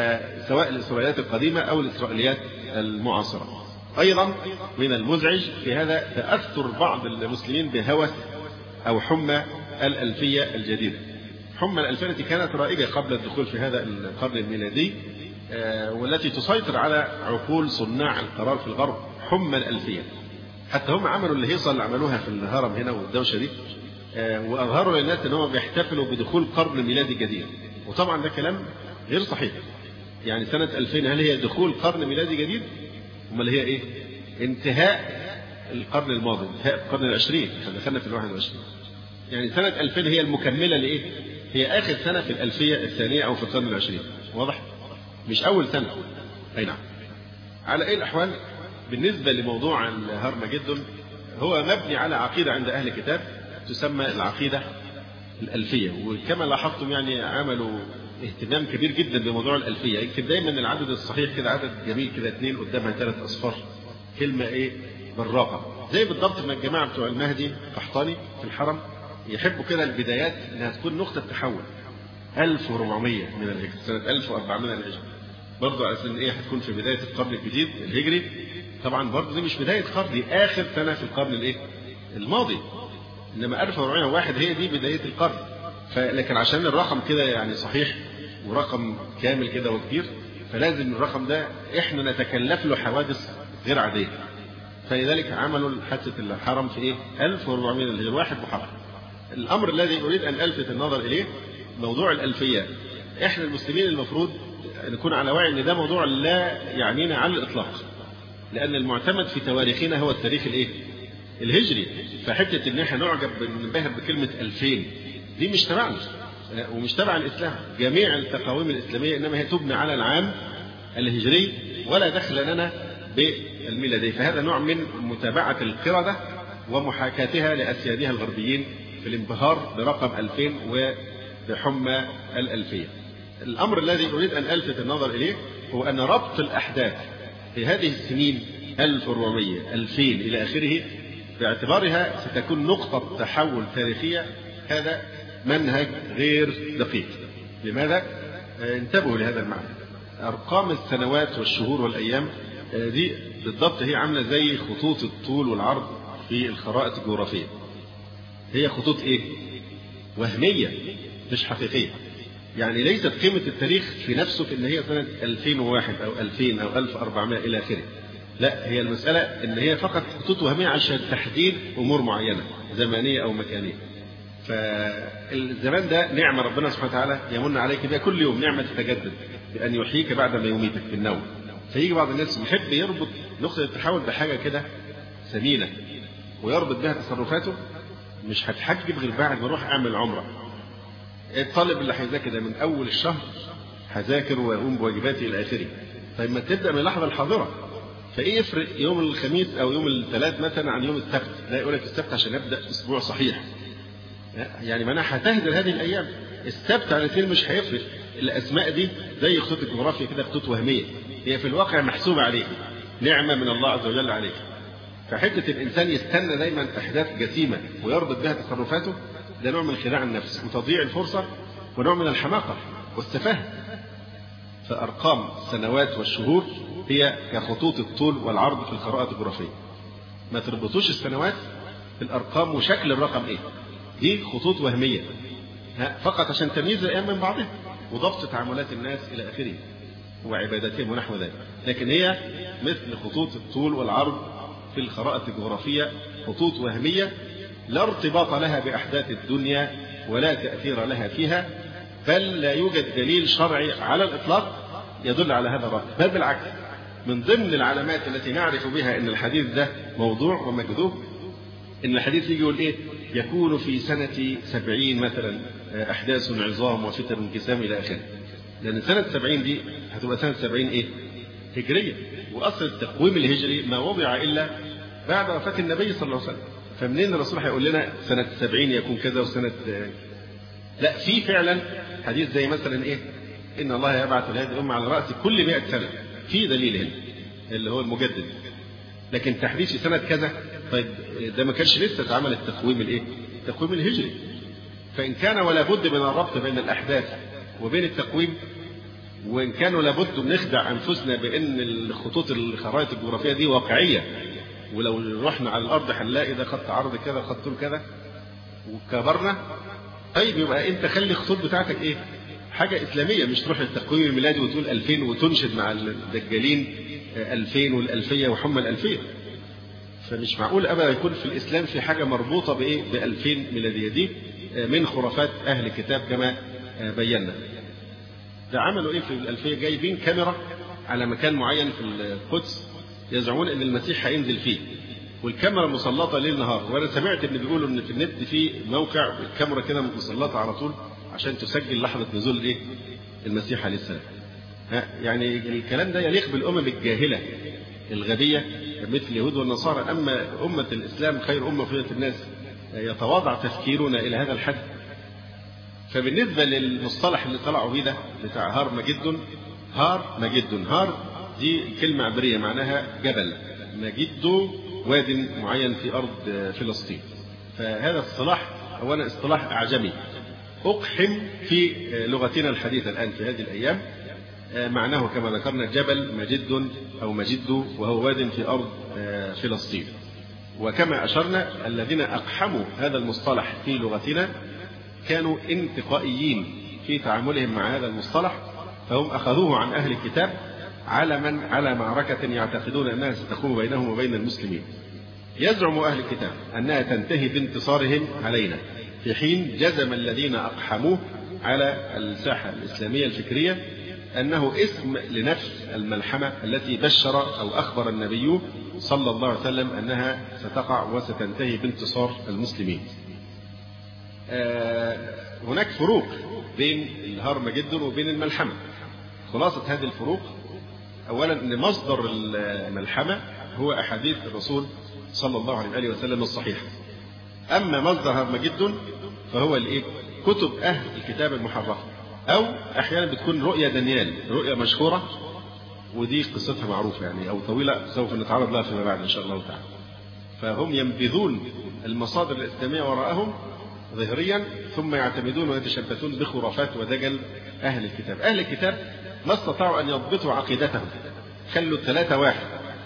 فسواء الإسرائيليات القديمة أو الإسرائيليات المعاصرة. أيضا من المزعج في هذا تأثر بعض المسلمين بهوس أو حمى الألفية الجديدة. حمى الألفية التي كانت رائجة قبل الدخول في هذا القرن الميلادي والتي تسيطر على عقول صناع القرار في الغرب، حمى الألفية. حتى هم عملوا الهيصة اللي عملوها في الهرم هنا والدوشة دي، وأظهروا للناس أن هم بيحتفلوا بدخول قرن ميلادي جديد، وطبعا ده كلام غير صحيح. يعني سنة ألفين هل هي دخول قرن ميلادي جديد؟ أمال هي إيه؟ انتهاء القرن الماضي، انتهاء القرن العشرين، احنا دخلنا في الواحد والعشرين. يعني سنة ألفين هي المكملة لإيه؟ هي آخر سنة في الألفية الثانية أو في القرن العشرين، واضح؟ مش أول سنة. أي نعم. على أي الأحوال بالنسبة لموضوع الهرمجدون هو مبني على عقيدة عند أهل الكتاب تسمى العقيدة الألفية، وكما لاحظتم يعني عملوا اهتمام كبير جدا بموضوع الألفية. يمكن دايما العدد الصحيح كده عدد جميل كده، اثنين قدامها ثلاث أصفار، كلمة إيه بالراقة، زي بالضبط من الجماعة بتوع المهدي قحطاني في الحرم يحبوا كده البدايات إنها تكون نقطة تحول. ألف وأربعمائة من الهجرة، سنة ألف وأربعمائة من الهجرة، برضه على أساس إن إيه هتكون في بداية القرن الجديد الهجري. طبعا برضه دي مش بداية قرن، دي آخر سنة في القرن الإيه الماضي، إنما ألف وأربعمائة وواحد هي دي بداية القرن. فلكن عشان الرقم كده يعني صحيح ورقم كامل كده وكبير، فلازم الرقم ده إحنا نتكلف له حوادث غير عادية. فلذلك عملوا حادثة الحرم في إيه ألف وأربعمائة من الهجرة، واحد محرم. الأمر الذي أريد أن ألفت النظر إليه موضوع الألفية. إحنا المسلمين المفروض نكون على وعي أن ده موضوع لا يعنينا على الإطلاق، لأن المعتمد في تواريخنا هو التاريخ الإيه الهجري. فحتة إن إحنا نعجب ننبهر بكلمة ألفين دي مش تبعنا ومش تبع الإسلام. جميع التقاويم الإسلامية إنما هي تبنى على العام الهجري ولا دخل لنا بالميلادي. فهذا نوع من متابعة القردة ومحاكاتها لأسيادها الغربيين في الانبهار برقم ألفين وبحمى الألفية. الأمر الذي أريد أن ألفت النظر إليه هو أن ربط الأحداث في هذه السنين ألف وأربعمائة ألفين إلى آخره باعتبارها ستكون نقطة تحول تاريخية، هذا منهج غير دقيق. لماذا؟ انتبهوا لهذا المعنى. أرقام السنوات والشهور والأيام دي بالضبط هي عاملة زي خطوط الطول والعرض في الخرائط الجغرافية. هي خطوط إيه؟ وهمية مش حقيقية. يعني ليست قيمة التاريخ في نفسه في إن هي سنة ألفين وواحد أو ألفين أو ألف وأربعمائة إلى آخره. لا، هي المسألة إن هي فقط خطوط وهمية عشان تحديد أمور معينة زمانية أو مكانية. فالزمان ده نعمة ربنا سبحانه وتعالى يمن عليك بها كل يوم، نعمة تتجدد بأن يحييك بعد ما يميتك في النوم. فيجي بعض الناس يحب يربط نقطة التحول بحاجة كده ثمينة ويربط بها تصرفاته. مش هتحجب غير بعد ما اروح اعمل عمره. الطالب اللي هيذاكر ده من اول الشهر هذاكر واقوم بواجباتي الى اخره. طيب ما تبدا من اللحظه الحاضره. فايه يفرق يوم الخميس او يوم الثلاث مثلا عن يوم السبت؟ لا، يقول لك السبت عشان ابدا اسبوع صحيح. يعني ما انا هتهدر هذه الايام. السبت على الاثنين مش هيفرق. الاسماء دي زي خطوط الجغرافيا كده، خطوط وهميه، هي في الواقع محسوبه عليك، نعمه من الله عز وجل عليك. فحتة الإنسان يستنى دايما أحداث جسيمة ويربط بها تصرفاته، ده نوع من خداع النفس وتضييع الفرصة ونوع من الحماقة والسفاهة. فأرقام السنوات والشهور هي كخطوط الطول والعرض في الخرائط الجغرافية. ما تربطوش السنوات بالأرقام وشكل الرقم إيه، دي خطوط وهمية فقط عشان تمييز الأيام من بعضها وضبط تعاملات الناس إلى آخره وعباداتهم ونحو ذلك. لكن هي مثل خطوط الطول والعرض في الخرائط الجغرافية خطوط وهمية لا ارتباط لها بأحداث الدنيا ولا تأثير لها فيها، بل لا يوجد دليل شرعي على الإطلاق يدل على هذا الرأي. بل بالعكس، من ضمن العلامات التي نعرف بها أن الحديث ده موضوع ومكذوب إن الحديث يجي يقول إيه يكون في سنة سبعين مثلا أحداث عظام وفتن انقسام إلى آخره. لأن سنة سبعين دي هتبقى سنة سبعين إيه؟ هجرية. وأصل التقويم الهجري ما وضع إلا بعد وفاة النبي صلى الله عليه وسلم. فمنين الرسول هيقول لنا سنة سبعين يكون كذا وسنة؟ لا، في فعلا حديث زي مثلا إيه؟ إن الله يبعث لهذه الأمة على رأس كل مئة سنة. في دليل هنا اللي هو المجدد. لكن تحديث في سنة كذا، طيب ده ما كانش لسه اتعمل التقويم الإيه؟ التقويم الهجري. فإن كان ولا بد من الربط بين الأحداث وبين التقويم، وإن كانوا لابد نخدع أنفسنا بأن الخطوط الخرائط الجغرافية دي واقعية، ولو رحنا على الأرض هنلاقي ده خط عرض كذا خط طول كذا وكبرنا، طيب يبقى أنت خلي الخطوط بتاعتك إيه؟ حاجة إسلامية، مش تروح للتقويم الميلادي وتقول ألفين وتنشد مع الدجالين ألفين والألفية وحمى الألفية. فمش معقول أبدا يكون في الإسلام في حاجة مربوطة بإيه؟ بألفين ميلادية. دي من خرافات أهل الكتاب كما بينا. ده عملوا إيه في الألفية؟ جايبين كاميرا على مكان معين في القدس، يزعمون أن المسيح هينزل فيه، والكاميرا مسلطة ليل نهار. وأنا سمعت إن بيقولوا إن في النت في موقع الكاميرا كده مسلطة على طول عشان تسجل لحظة نزول إيه؟ المسيح عليه السلام. يعني الكلام ده يليق بالأمم الجاهلة الغبية مثل اليهود والنصارى. أما أمة الإسلام خير أمة في الناس يتواضع تفكيرنا إلى هذا الحد. فبالنسبة للمصطلح اللي طلعوا بيه ده بتاع هار مجد، هار مجد، هار دي كلمة عبرية معناها جبل، مجد واد معين في أرض فلسطين. فهذا الصلاح أولا اصطلاح أعجمي أقحم في لغتنا الحديثة الآن في هذه الأيام. معناه كما ذكرنا جبل مجد أو مجد، وهو واد في أرض فلسطين. وكما أشرنا الذين أقحموا هذا المصطلح في لغتنا كانوا انتقائيين في تعاملهم مع هذا المصطلح، فهم أخذوه عن أهل الكتاب علما على معركة يعتقدون أنها ستقوم بينهم وبين المسلمين. يزعم أهل الكتاب أنها تنتهي بانتصارهم علينا، في حين جزم الذين أقحموه على الساحة الإسلامية الفكرية أنه اسم لنفس الملحمة التي بشر أو أخبر النبي صلى الله عليه وسلم أنها ستقع وستنتهي بانتصار المسلمين. هناك فروق بين الهرمجدون وبين الملحمة. خلاصة هذه الفروق أولا أن مصدر الملحمة هو أحاديث الرسول صلى الله عليه وسلم الصحيحة. أما مصدر هرمجدون فهو الإيه؟ كتب أهل الكتاب المحرفة، أو أحيانا بتكون رؤيا دانيال، رؤيا مشهورة ودي قصتها معروفة يعني أو طويلة سوف نتعرض لها فيما بعد إن شاء الله تعالى. فهم ينبذون المصادر الإسلامية وراءهم ظهريا، ثم يعتمدون ويتشبثون بخرافات ودجل أهل الكتاب. أهل الكتاب ما استطاعوا أن يضبطوا عقيدتهم، خلوا الثلاثة واحد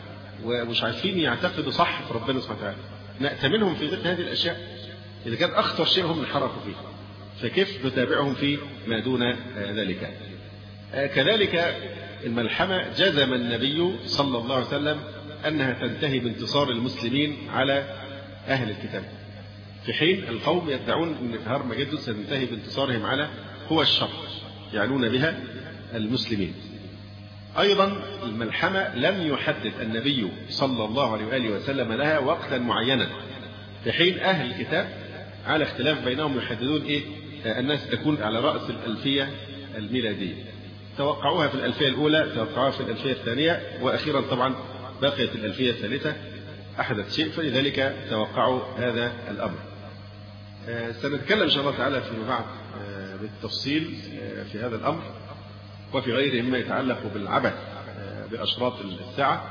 ومش عارفين يعتقدوا صح في ربنا سبحانه وتعالى. نأتمنهم في مثل هذه الأشياء إذا كان أخطر شيء هم انحرفوا فيه، فكيف نتابعهم في ما دون ذلك؟ كذلك الملحمة جزم النبي صلى الله عليه وسلم أنها تنتهي بانتصار المسلمين على أهل الكتاب، في حين القوم يدعون أن هرمجدون ستنتهي بانتصارهم على قوى الشر يعنون بها المسلمين. أيضا الملحمة لم يحدد النبي صلى الله عليه وآله وسلم لها وقتا معينا، في حين أهل الكتاب على اختلاف بينهم يحددون إيه الناس تكون على رأس الألفية الميلادية. توقعوها في الألفية الأولى، توقعوها في الألفية الثانية، وأخيرا طبعا بقيت الألفية الثالثة أحدث شيء، فلذلك توقعوا هذا الأمر. سنتكلم إن شاء الله تعالى فيما بعد بالتفصيل في هذا الأمر وفي غيره مما يتعلق بالعبث بأشراط الساعة،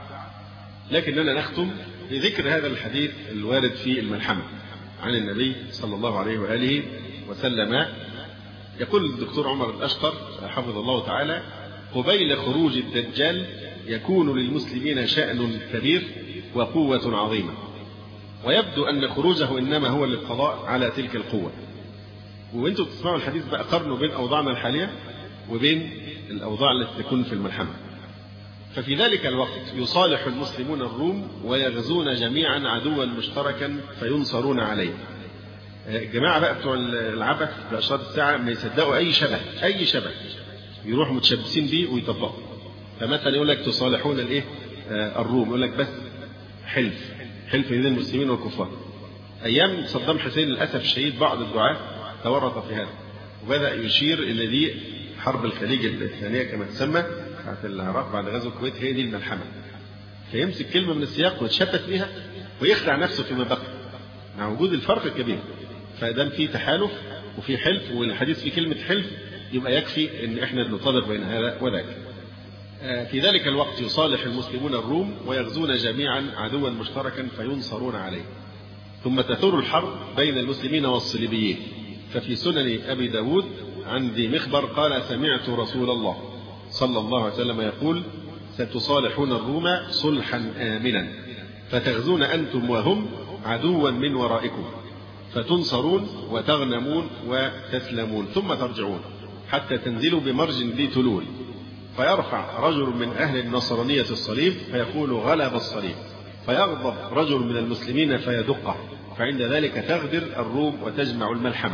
لكننا نختم بذكر هذا الحديث الوارد في الملحمة عن النبي صلى الله عليه وآله وسلم. يقول الدكتور عمر الأشقر حفظه الله تعالى: قبيل خروج الدجال يكون للمسلمين شأن كبير وقوة عظيمة، ويبدو أن خروجه إنما هو للقضاء على تلك القوة. وانتم تسمعوا الحديث بقى قارنوا بين أوضاعنا الحالية وبين الأوضاع التي تكون في الملحمة. ففي ذلك الوقت يصالح المسلمون الروم ويغزون جميعا عدوا مشتركا فينصرون عليه. الجماعة بقى بتوع العبث بأشراط الساعة ما يصدقوا أي شبه، أي شبه يروحوا متشبثين بيه ويطبقوا. فمثلا يقول لك تصالحون الإيه؟ الروم، يقول لك بس حلف حلف بين المسلمين والكفار. أيام صدام حسين للأسف الشديد بعض الدعاة تورط في هذا، وبدأ يشير إلى دي حرب الخليج الثانية كما تسمى بتاعت العراق بعد غزو الكويت، هي دي الملحمة. فيمسك كلمة من السياق ويتشتت فيها ويخدع نفسه فيما بقي مع وجود الفرق الكبير. فدام في تحالف وفي حلف، والحديث في كلمة حلف، يبقى يكفي إن إحنا نطابق بين هذا وذاك. في ذلك الوقت يصالح المسلمون الروم ويغزون جميعا عدوا مشتركا فينصرون عليه. ثم تثور الحرب بين المسلمين والصليبيين. ففي سنن أبي داود عن ذي مخبر قال: سمعت رسول الله صلى الله عليه وسلم يقول: ستصالحون الروم صلحا آمنا، فتغزون أنتم وهم عدوا من ورائكم، فتنصرون وتغنمون وتسلمون، ثم ترجعون حتى تنزلوا بمرج ذي تلول، فيرفع رجل من أهل النصرانية الصليب فيقول: غلب الصليب، فيغضب رجل من المسلمين فيدقه، فعند ذلك تغدر الروم وتجمع الملحمة.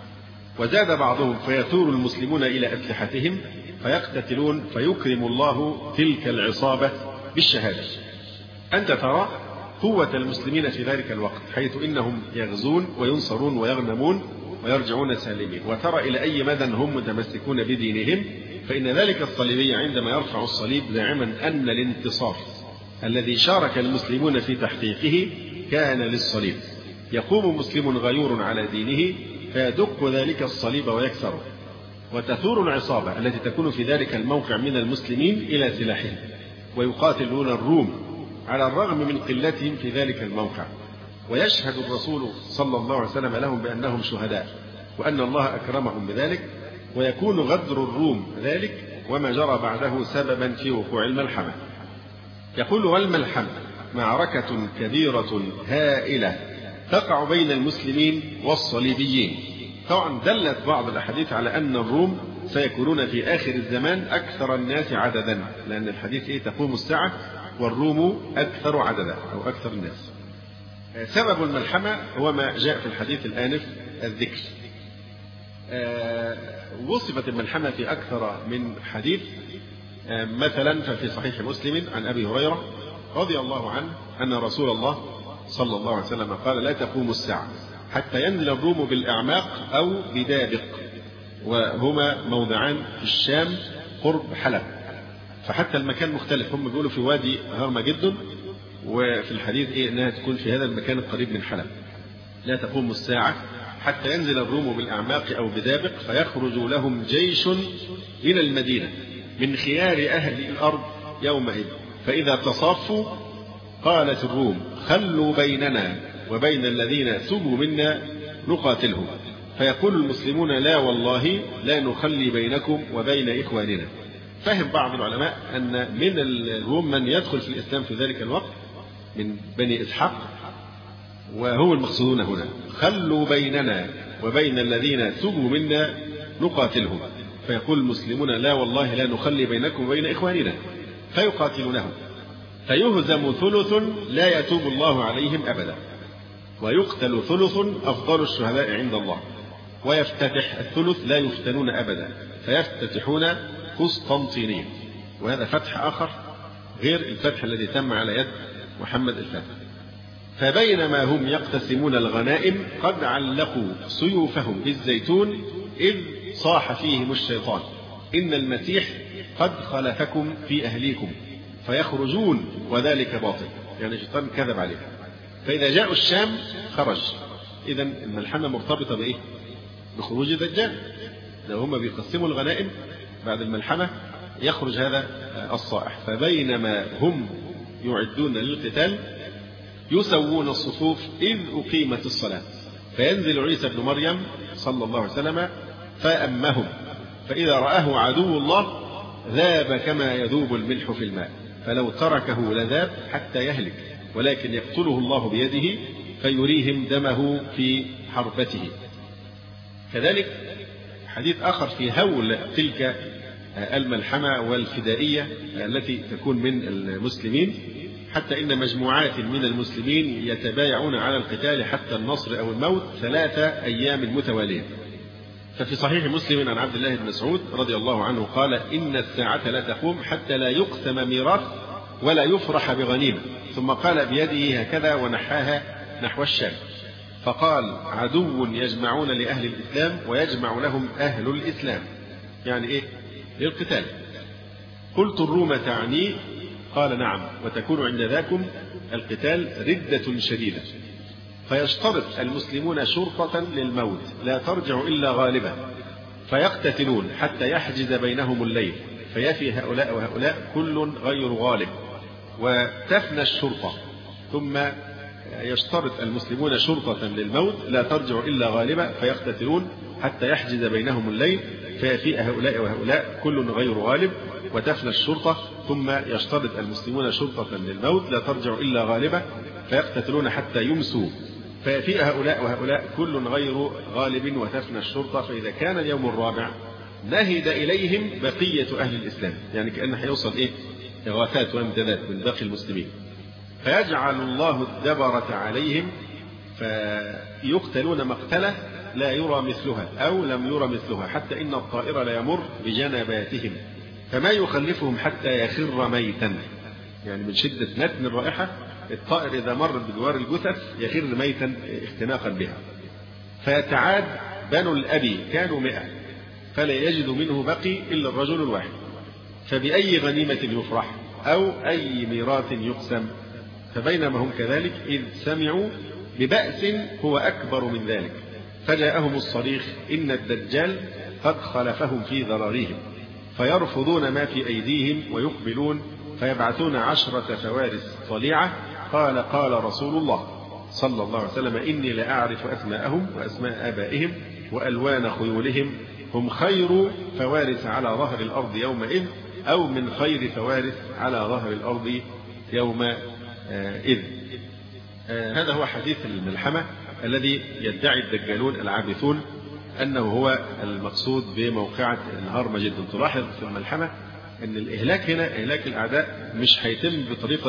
وزاد بعضهم فيثور المسلمون إلى أسلحتهم فيقتتلون، فيكرم الله تلك العصابة بالشهادة. أنت ترى قوة المسلمين في ذلك الوقت، حيث إنهم يغزون وينصرون ويغنمون ويرجعون سالمين، وترى إلى أي مدى هم متمسكون بدينهم. فإن ذلك الصليبي عندما يرفع الصليب زاعما أن الانتصار الذي شارك المسلمون في تحقيقه كان للصليب، يقوم مسلم غيور على دينه فيدق ذلك الصليب ويكسره، وتثور العصابة التي تكون في ذلك الموقع من المسلمين إلى سلاحهم ويقاتلون الروم على الرغم من قلتهم في ذلك الموقع. ويشهد الرسول صلى الله عليه وسلم لهم بأنهم شهداء وأن الله أكرمهم بذلك، ويكون غدر الروم ذلك وما جرى بعده سببا في وقوع الملحمة. يقول: والملحمة معركة كبيرة هائلة تقع بين المسلمين والصليبيين. طبعا دلت بعض الأحاديث على أن الروم سيكونون في آخر الزمان أكثر الناس عددا، لأن الحديث إيه؟ تقوم الساعة والروم أكثر عددا أو أكثر الناس. سبب الملحمة هو ما جاء في الحديث الآنف الذكر. وصفت الملحمة في أكثر من حديث. مثلا ففي صحيح مسلم عن أبي هريرة رضي الله عنه أن رسول الله صلى الله عليه وسلم قال: لا تقوم الساعة حتى ينزل الروم بالأعماق أو بدابق، وهما موضعان في الشام قرب حلب، فحتى المكان مختلف. هم بيقولوا في وادي هرمجدن، وفي الحديث إيه أنها تكون في هذا المكان القريب من حلب. لا تقوم الساعة حتى ينزل الروم بالأعماق أو بدابق فيخرج لهم جيش إلى المدينة من خيار أهل الأرض يومئذ، فإذا تصافوا قالت الروم: خلوا بيننا وبين الذين سبوا منا نقاتلهم، فيقول المسلمون: لا والله لا نخلي بينكم وبين إخواننا. فهم بعض العلماء أن من الروم من يدخل في الإسلام في ذلك الوقت من بني إسحاق، وهو المقصودون هنا: خلوا بيننا وبين الذين سبوا منا نقاتلهم، فيقول المسلمون: لا والله لا نخلي بينكم وبين إخواننا، فيقاتلونهم، فيهزم ثلث لا يتوب الله عليهم أبدا، ويقتل ثلث أفضل الشهداء عند الله، ويفتتح الثلث لا يفتنون أبدا، فيفتتحون قسطنطينية. وهذا فتح آخر غير الفتح الذي تم على يد محمد الفاتح. فبينما هم يقتسمون الغنائم قد علقوا سيوفهم بالزيتون إذ صاح فيهم الشيطان: إن المسيح قد خلفكم في أهليكم، فيخرجون وذلك باطل، يعني الشيطان كذب عليهم. فإذا جاءوا الشام خرج. إذا الملحمة مرتبطة بإيه؟ بخروج الدجال. لو هم بيقسموا الغنائم بعد الملحمة يخرج هذا الصائح. فبينما هم يعدون للقتال يسوون الصفوف إذ أقيمت الصلاة، فينزل عيسى بن مريم صلى الله عليه وسلم فأمهم، فإذا رآه عدو الله ذاب كما يذوب الملح في الماء، فلو تركه لذاب حتى يهلك، ولكن يقتله الله بيده فيريهم دمه في حربته. كذلك حديث آخر في هول تلك الملحمة والفدائية التي تكون من المسلمين، حتى إن مجموعات من المسلمين يتبايعون على القتال حتى النصر أو الموت ثلاثة أيام متوالية. ففي صحيح مسلم عن عبد الله بن مسعود رضي الله عنه قال: إن الساعة لا تقوم حتى لا يقسم ميراث ولا يفرح بغنيمة. ثم قال بيده هكذا ونحاها نحو الشام، فقال عدو يجمعون لأهل الإسلام ويجمع لهم أهل الإسلام، يعني إيه؟ للقتال. قلت الروم تعني؟ قال نعم، وتكون عند ذاكم القتال ردة شديدة. فيشترط المسلمون شرطة للموت لا ترجع إلا غالبا، فيقتتلون حتى يحجز بينهم الليل، فيفي هؤلاء وهؤلاء كل غير غالب، وتفنى الشرطة. ثم يشترط المسلمون شرطة للموت لا ترجع إلا غالبا، فيقتتلون حتى يحجز بينهم الليل، فيفي هؤلاء وهؤلاء كل غير غالب، وتفنى الشرطة. ثم يشترط المسلمون شرطة للموت لا ترجع إلا غالبا، فيقتتلون حتى يمسوا، فيفي هؤلاء وهؤلاء كل غير غالب، وتفنى الشرطة. فإذا كان اليوم الرابع نهد إليهم بقية أهل الإسلام، يعني كأن هيوصل إيه؟ إغاثات وامتداد من باقي المسلمين. فيجعل الله الدبرة عليهم فيقتلون مقتلة لا يرى مثلها أو لم يرى مثلها، حتى إن الطائر لا يمر بجنباتهم فما يخلفهم حتى يخر ميتا، يعني من شدة نتن الرائحة الطائر إذا مر بجوار الجثث يخر ميتا اختناقا بها. فيتعاد بنو الأبي كانوا مئة فلا يجد منه بقي إلا الرجل الواحد، فبأي غنيمة يفرح أو أي ميراث يقسم. فبينما هم كذلك إذ سمعوا ببأس هو أكبر من ذلك، فجاءهم الصريخ إن الدجال قد خلفهم في ذراريهم، فيرفضون ما في أيديهم ويقبلون، فيبعثون عشرة فوارس طليعة. قال قال رسول الله صلى الله عليه وسلم إني لأعرف أسماءهم وأسماء آبائهم وألوان خيولهم، هم خير فوارس على ظهر الأرض يومئذ أو من خير فوارس على ظهر الأرض يومئذ. هذا هو حديث الملحمة الذي يدعي الدجالون العابثون أنه هو المقصود بموقعة الهرمجدن. تلاحظ في الملحمة أن الإهلاك هنا إهلاك الأعداء مش هيتم بطريقة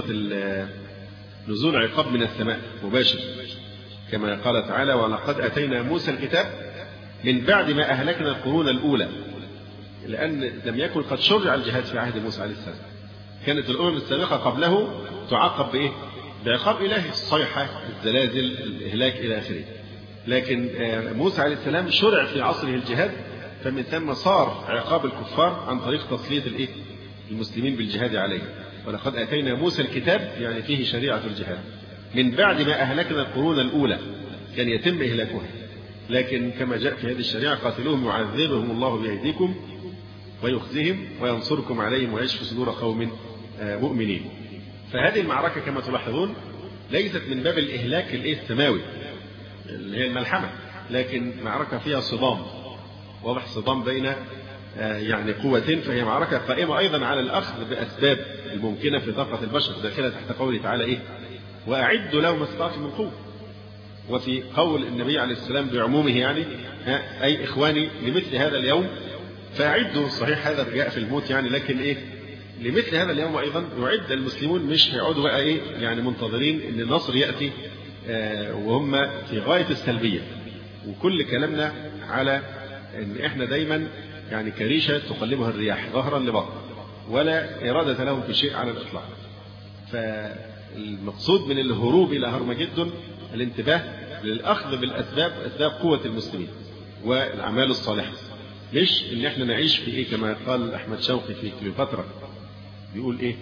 نزول عقاب من السماء مباشر، كما قال تعالى ولقد أتينا موسى الكتاب من بعد ما أهلكنا القرون الأولى، لأن لم يكن قد شرع الجهاد في عهد موسى عليه السلام. كانت الأمم السابقة قبله تعاقب بإيه؟ بعقاب إلهي، الصيحة، الزلازل، الإهلاك إلى آخره. لكن موسى عليه السلام شرع في عصره الجهاد، فمن ثم صار عقاب الكفار عن طريق تسليط الإيه؟ المسلمين بالجهاد عليه. ولقد آتينا موسى الكتاب يعني فيه شريعة الجهاد من بعد ما أهلكنا القرون الأولى، كان يتم إهلاكها. لكن كما جاء في هذه الشريعة قاتلوهم يعذبهم الله بأيديكم ويخزيهم وينصركم عليهم ويشفي صدور قوم مؤمنين. فهذه المعركة كما تلاحظون ليست من باب الإهلاك السماوي اللي هي الملحمة، لكن معركة فيها صدام واضح، صدام بين يعني قوتين. فهي معركة قائمة أيضا على الأخذ بأسباب الممكنة في طاقة البشر، داخلة تحت قوله تعالى إيه؟ وأعدوا لهم ما استطعتم من قوة. وفي قول النبي عليه السلام بعمومه يعني أي إخواني لمثل هذا اليوم فأعدوا. صحيح هذا جاء في الموت يعني، لكن إيه؟ لمثل هذا اليوم أيضا يعد المسلمون، مش هيقعدوا بقى إيه يعني منتظرين إن النصر يأتي آه وهم في غاية السلبية. وكل كلامنا على إن إحنا دايما يعني كريشة تقلبها الرياح ظهرا لبطن، ولا إرادة لهم في شيء على الإطلاق. فالمقصود من الهروب إلى هرمجدن الانتباه للأخذ بالأسباب، أسباب قوة المسلمين والأعمال الصالحة، مش إن إحنا نعيش في إيه كما قال أحمد شوقي في كليوباترا، بيقول إيه؟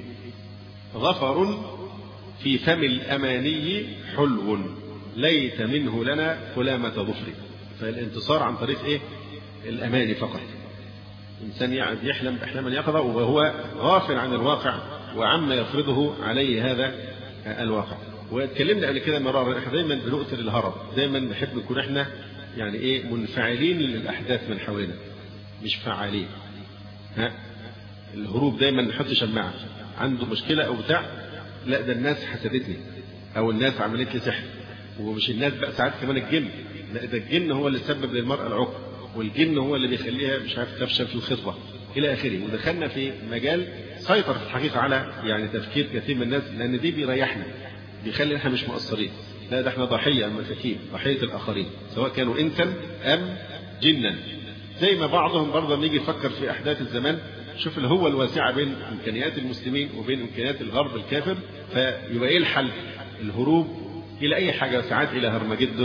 ظفر في فم الأماني حلو ليت منه لنا كلامة ظفر. فالانتصار عن طريق إيه؟ الأماني فقط. إنسان يحلم أحلاما يقظة وهو غافل عن الواقع وعما يفرضه عليه هذا الواقع. واتكلمنا قبل كده مرارا، احنا دايما بنؤثر الهرب، دايما نحب نكون احنا يعني ايه منفعلين للأحداث من حولنا مش فعالين. ها الهروب دايما نحط شماعة، عنده مشكلة أو بتاع، لا ده الناس حسدتني أو الناس عملت لي سحر. ومش الناس بقى، ساعات كمان الجن، لا ده الجن هو اللي سبب للمرأة العقم، والجن هو اللي بيخليها مش عارف تفشل في الخطبة إلى آخره. ودخلنا في مجال سيطر في الحقيقة على يعني تفكير كثير من الناس، لأن دي بيريحنا، بيخلي احنا مش مقصرين، لا ده احنا ضحية مساكين، ضحية الآخرين سواء كانوا إنسا أم جنا. زي ما بعضهم برضه بيجي يفكر في أحداث الزمان، شوف اللي هو الواسعة بين إمكانيات المسلمين وبين إمكانيات الغرب الكافر، فيبقى إيه الحل؟ الهروب إلى أي حاجة، ساعات إلى هرمجدن،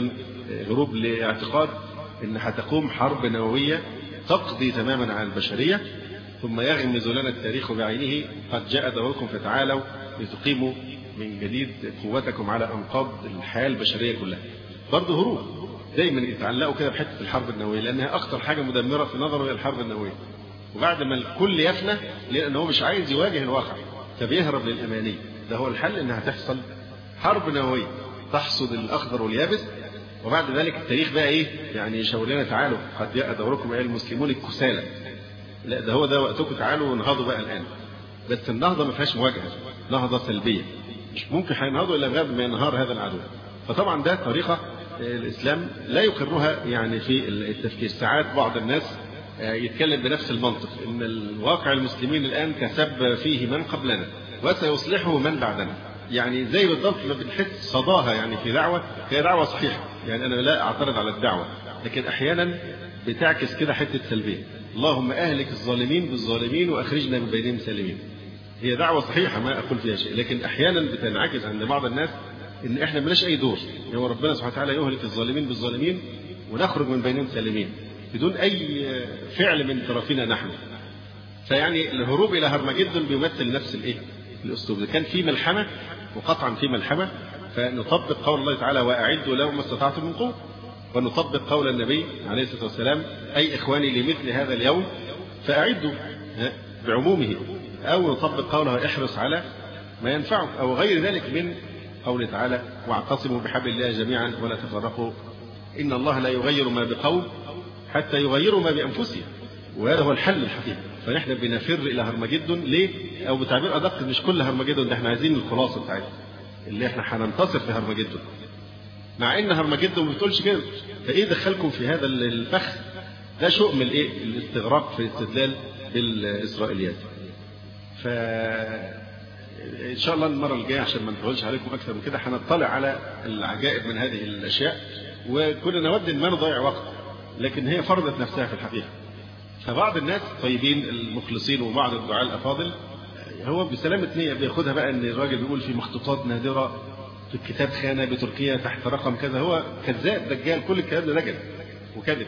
هروب لاعتقاد إن هتقوم حرب نووية تقضي تماما على البشرية، ثم يغمز لنا التاريخ بعينه قد جاء دوركم فتعالوا لتقيموا من جديد قوتكم على أنقاض الحياة البشرية كلها. برضه هروب، دايما يتعلقوا كده بحتة الحرب النووية لأنها أكثر حاجة مدمرة في نظره هي الحرب النووية. وبعد ما الكل يفنى لأن هو مش عايز يواجه الواقع فبيهرب للأماني. ده هو الحل، إنها تحصل حرب نووية تحصد الأخضر واليابس، وبعد ذلك التاريخ بقى إيه؟ يعني يشاور لنا تعالوا قد جاء دوركم أيها المسلمون الكسالى. لا ده هو ده وقتكم، تعالوا ونهضوا بقى الآن. بس النهضة ما فيهاش مواجهة، نهضة سلبية، مش ممكن هينهضوا إلا بعد ما ينهار هذا العدو. فطبعا ده طريقة الإسلام لا يقرها يعني في التفكير. ساعات بعض الناس يتكلم بنفس المنطق إن الواقع المسلمين الآن تسبب فيه من قبلنا وسيصلحه من بعدنا. يعني زي بالضبط ما بنحس صداها يعني في دعوة، هي دعوة صحيحة، يعني أنا لا أعترض على الدعوة، لكن أحيانا بتعكس كده حتة سلبية. اللهم أهلك الظالمين بالظالمين وأخرجنا من بينهم سالمين. هي دعوة صحيحة ما أقول فيها شيء، لكن أحيانا بتنعكس عند بعض الناس إن إحنا ملناش أي دور. هو ربنا سبحانه وتعالى يهلك الظالمين بالظالمين ونخرج من بينهم سالمين بدون أي فعل من طرفنا نحن. فيعني الهروب إلى هرمجدون بيمثل نفس الإيه؟ الأسلوب. كان في ملحمة وقطعا في ملحمة، فنطبق قول الله تعالى وأعدوا لهم ما استطعتم من قوة، ونطبق قول النبي عليه الصلاة والسلام أي إخواني لمثل هذا اليوم فأعدوا بعمومه، أو نطبق قوله احرص على ما ينفعك، أو غير ذلك من قوله تعالى واعتصموا بحبل الله جميعا ولا تفرقوا إن الله لا يغير ما بقوم حتى يغيروا ما بأنفسهم. وهذا هو الحل الحقيقي. فنحن بنفر إلى هرمجدون ليه؟ أو بتعبير أدق مش كل هرمجدون، ده احنا عايزين الخلاصة بتاعتها اللي احنا هننتصر في هرمجدون، مع ان هرمجدون ما بتقولش كده. فايه دخلكم في هذا الفخ؟ ده شؤم الايه؟ الاستغراق في الاستدلال بالاسرائيليات. ف ان شاء الله المره الجايه عشان ما نطولش عليكم اكثر من كده هنطلع على العجائب من هذه الاشياء، وكنا نود ان ما نضيع وقت، لكن هي فرضت نفسها في الحقيقه. فبعض الناس طيبين المخلصين وبعض الدعاة الافاضل هو بسلامة نية بياخدها بقى ان الراجل بيقول في مخطوطات نادرة في الكتاب خانة بتركيا تحت رقم كذا، هو كذاب دجال، كل الكلام ده دجل وكذب.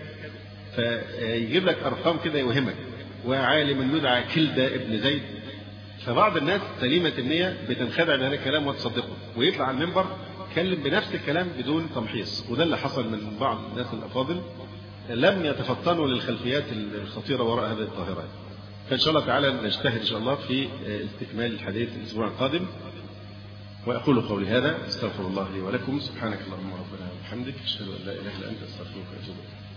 فيجيب لك ارقام كده يوهمك، وعالم يدعى كلدة ابن زيد. فبعض الناس سليمة النية بتنخدع بهذا الكلام وتصدقه، ويطلع على المنبر يتكلم بنفس الكلام بدون تمحيص. وده اللي حصل من بعض الناس الافاضل لم يتفطنوا للخلفيات الخطيرة وراء هذه الظاهرات. فإن شاء الله تعالى نجتهد إن شاء الله في استكمال الحديث الأسبوع القادم. وأقول قولي هذا، استغفر الله لي ولكم، سبحانك اللهم ربنا وبحمدك، أشهد أن لا إله إلا أنت، أستغفرك وأتوب إليك.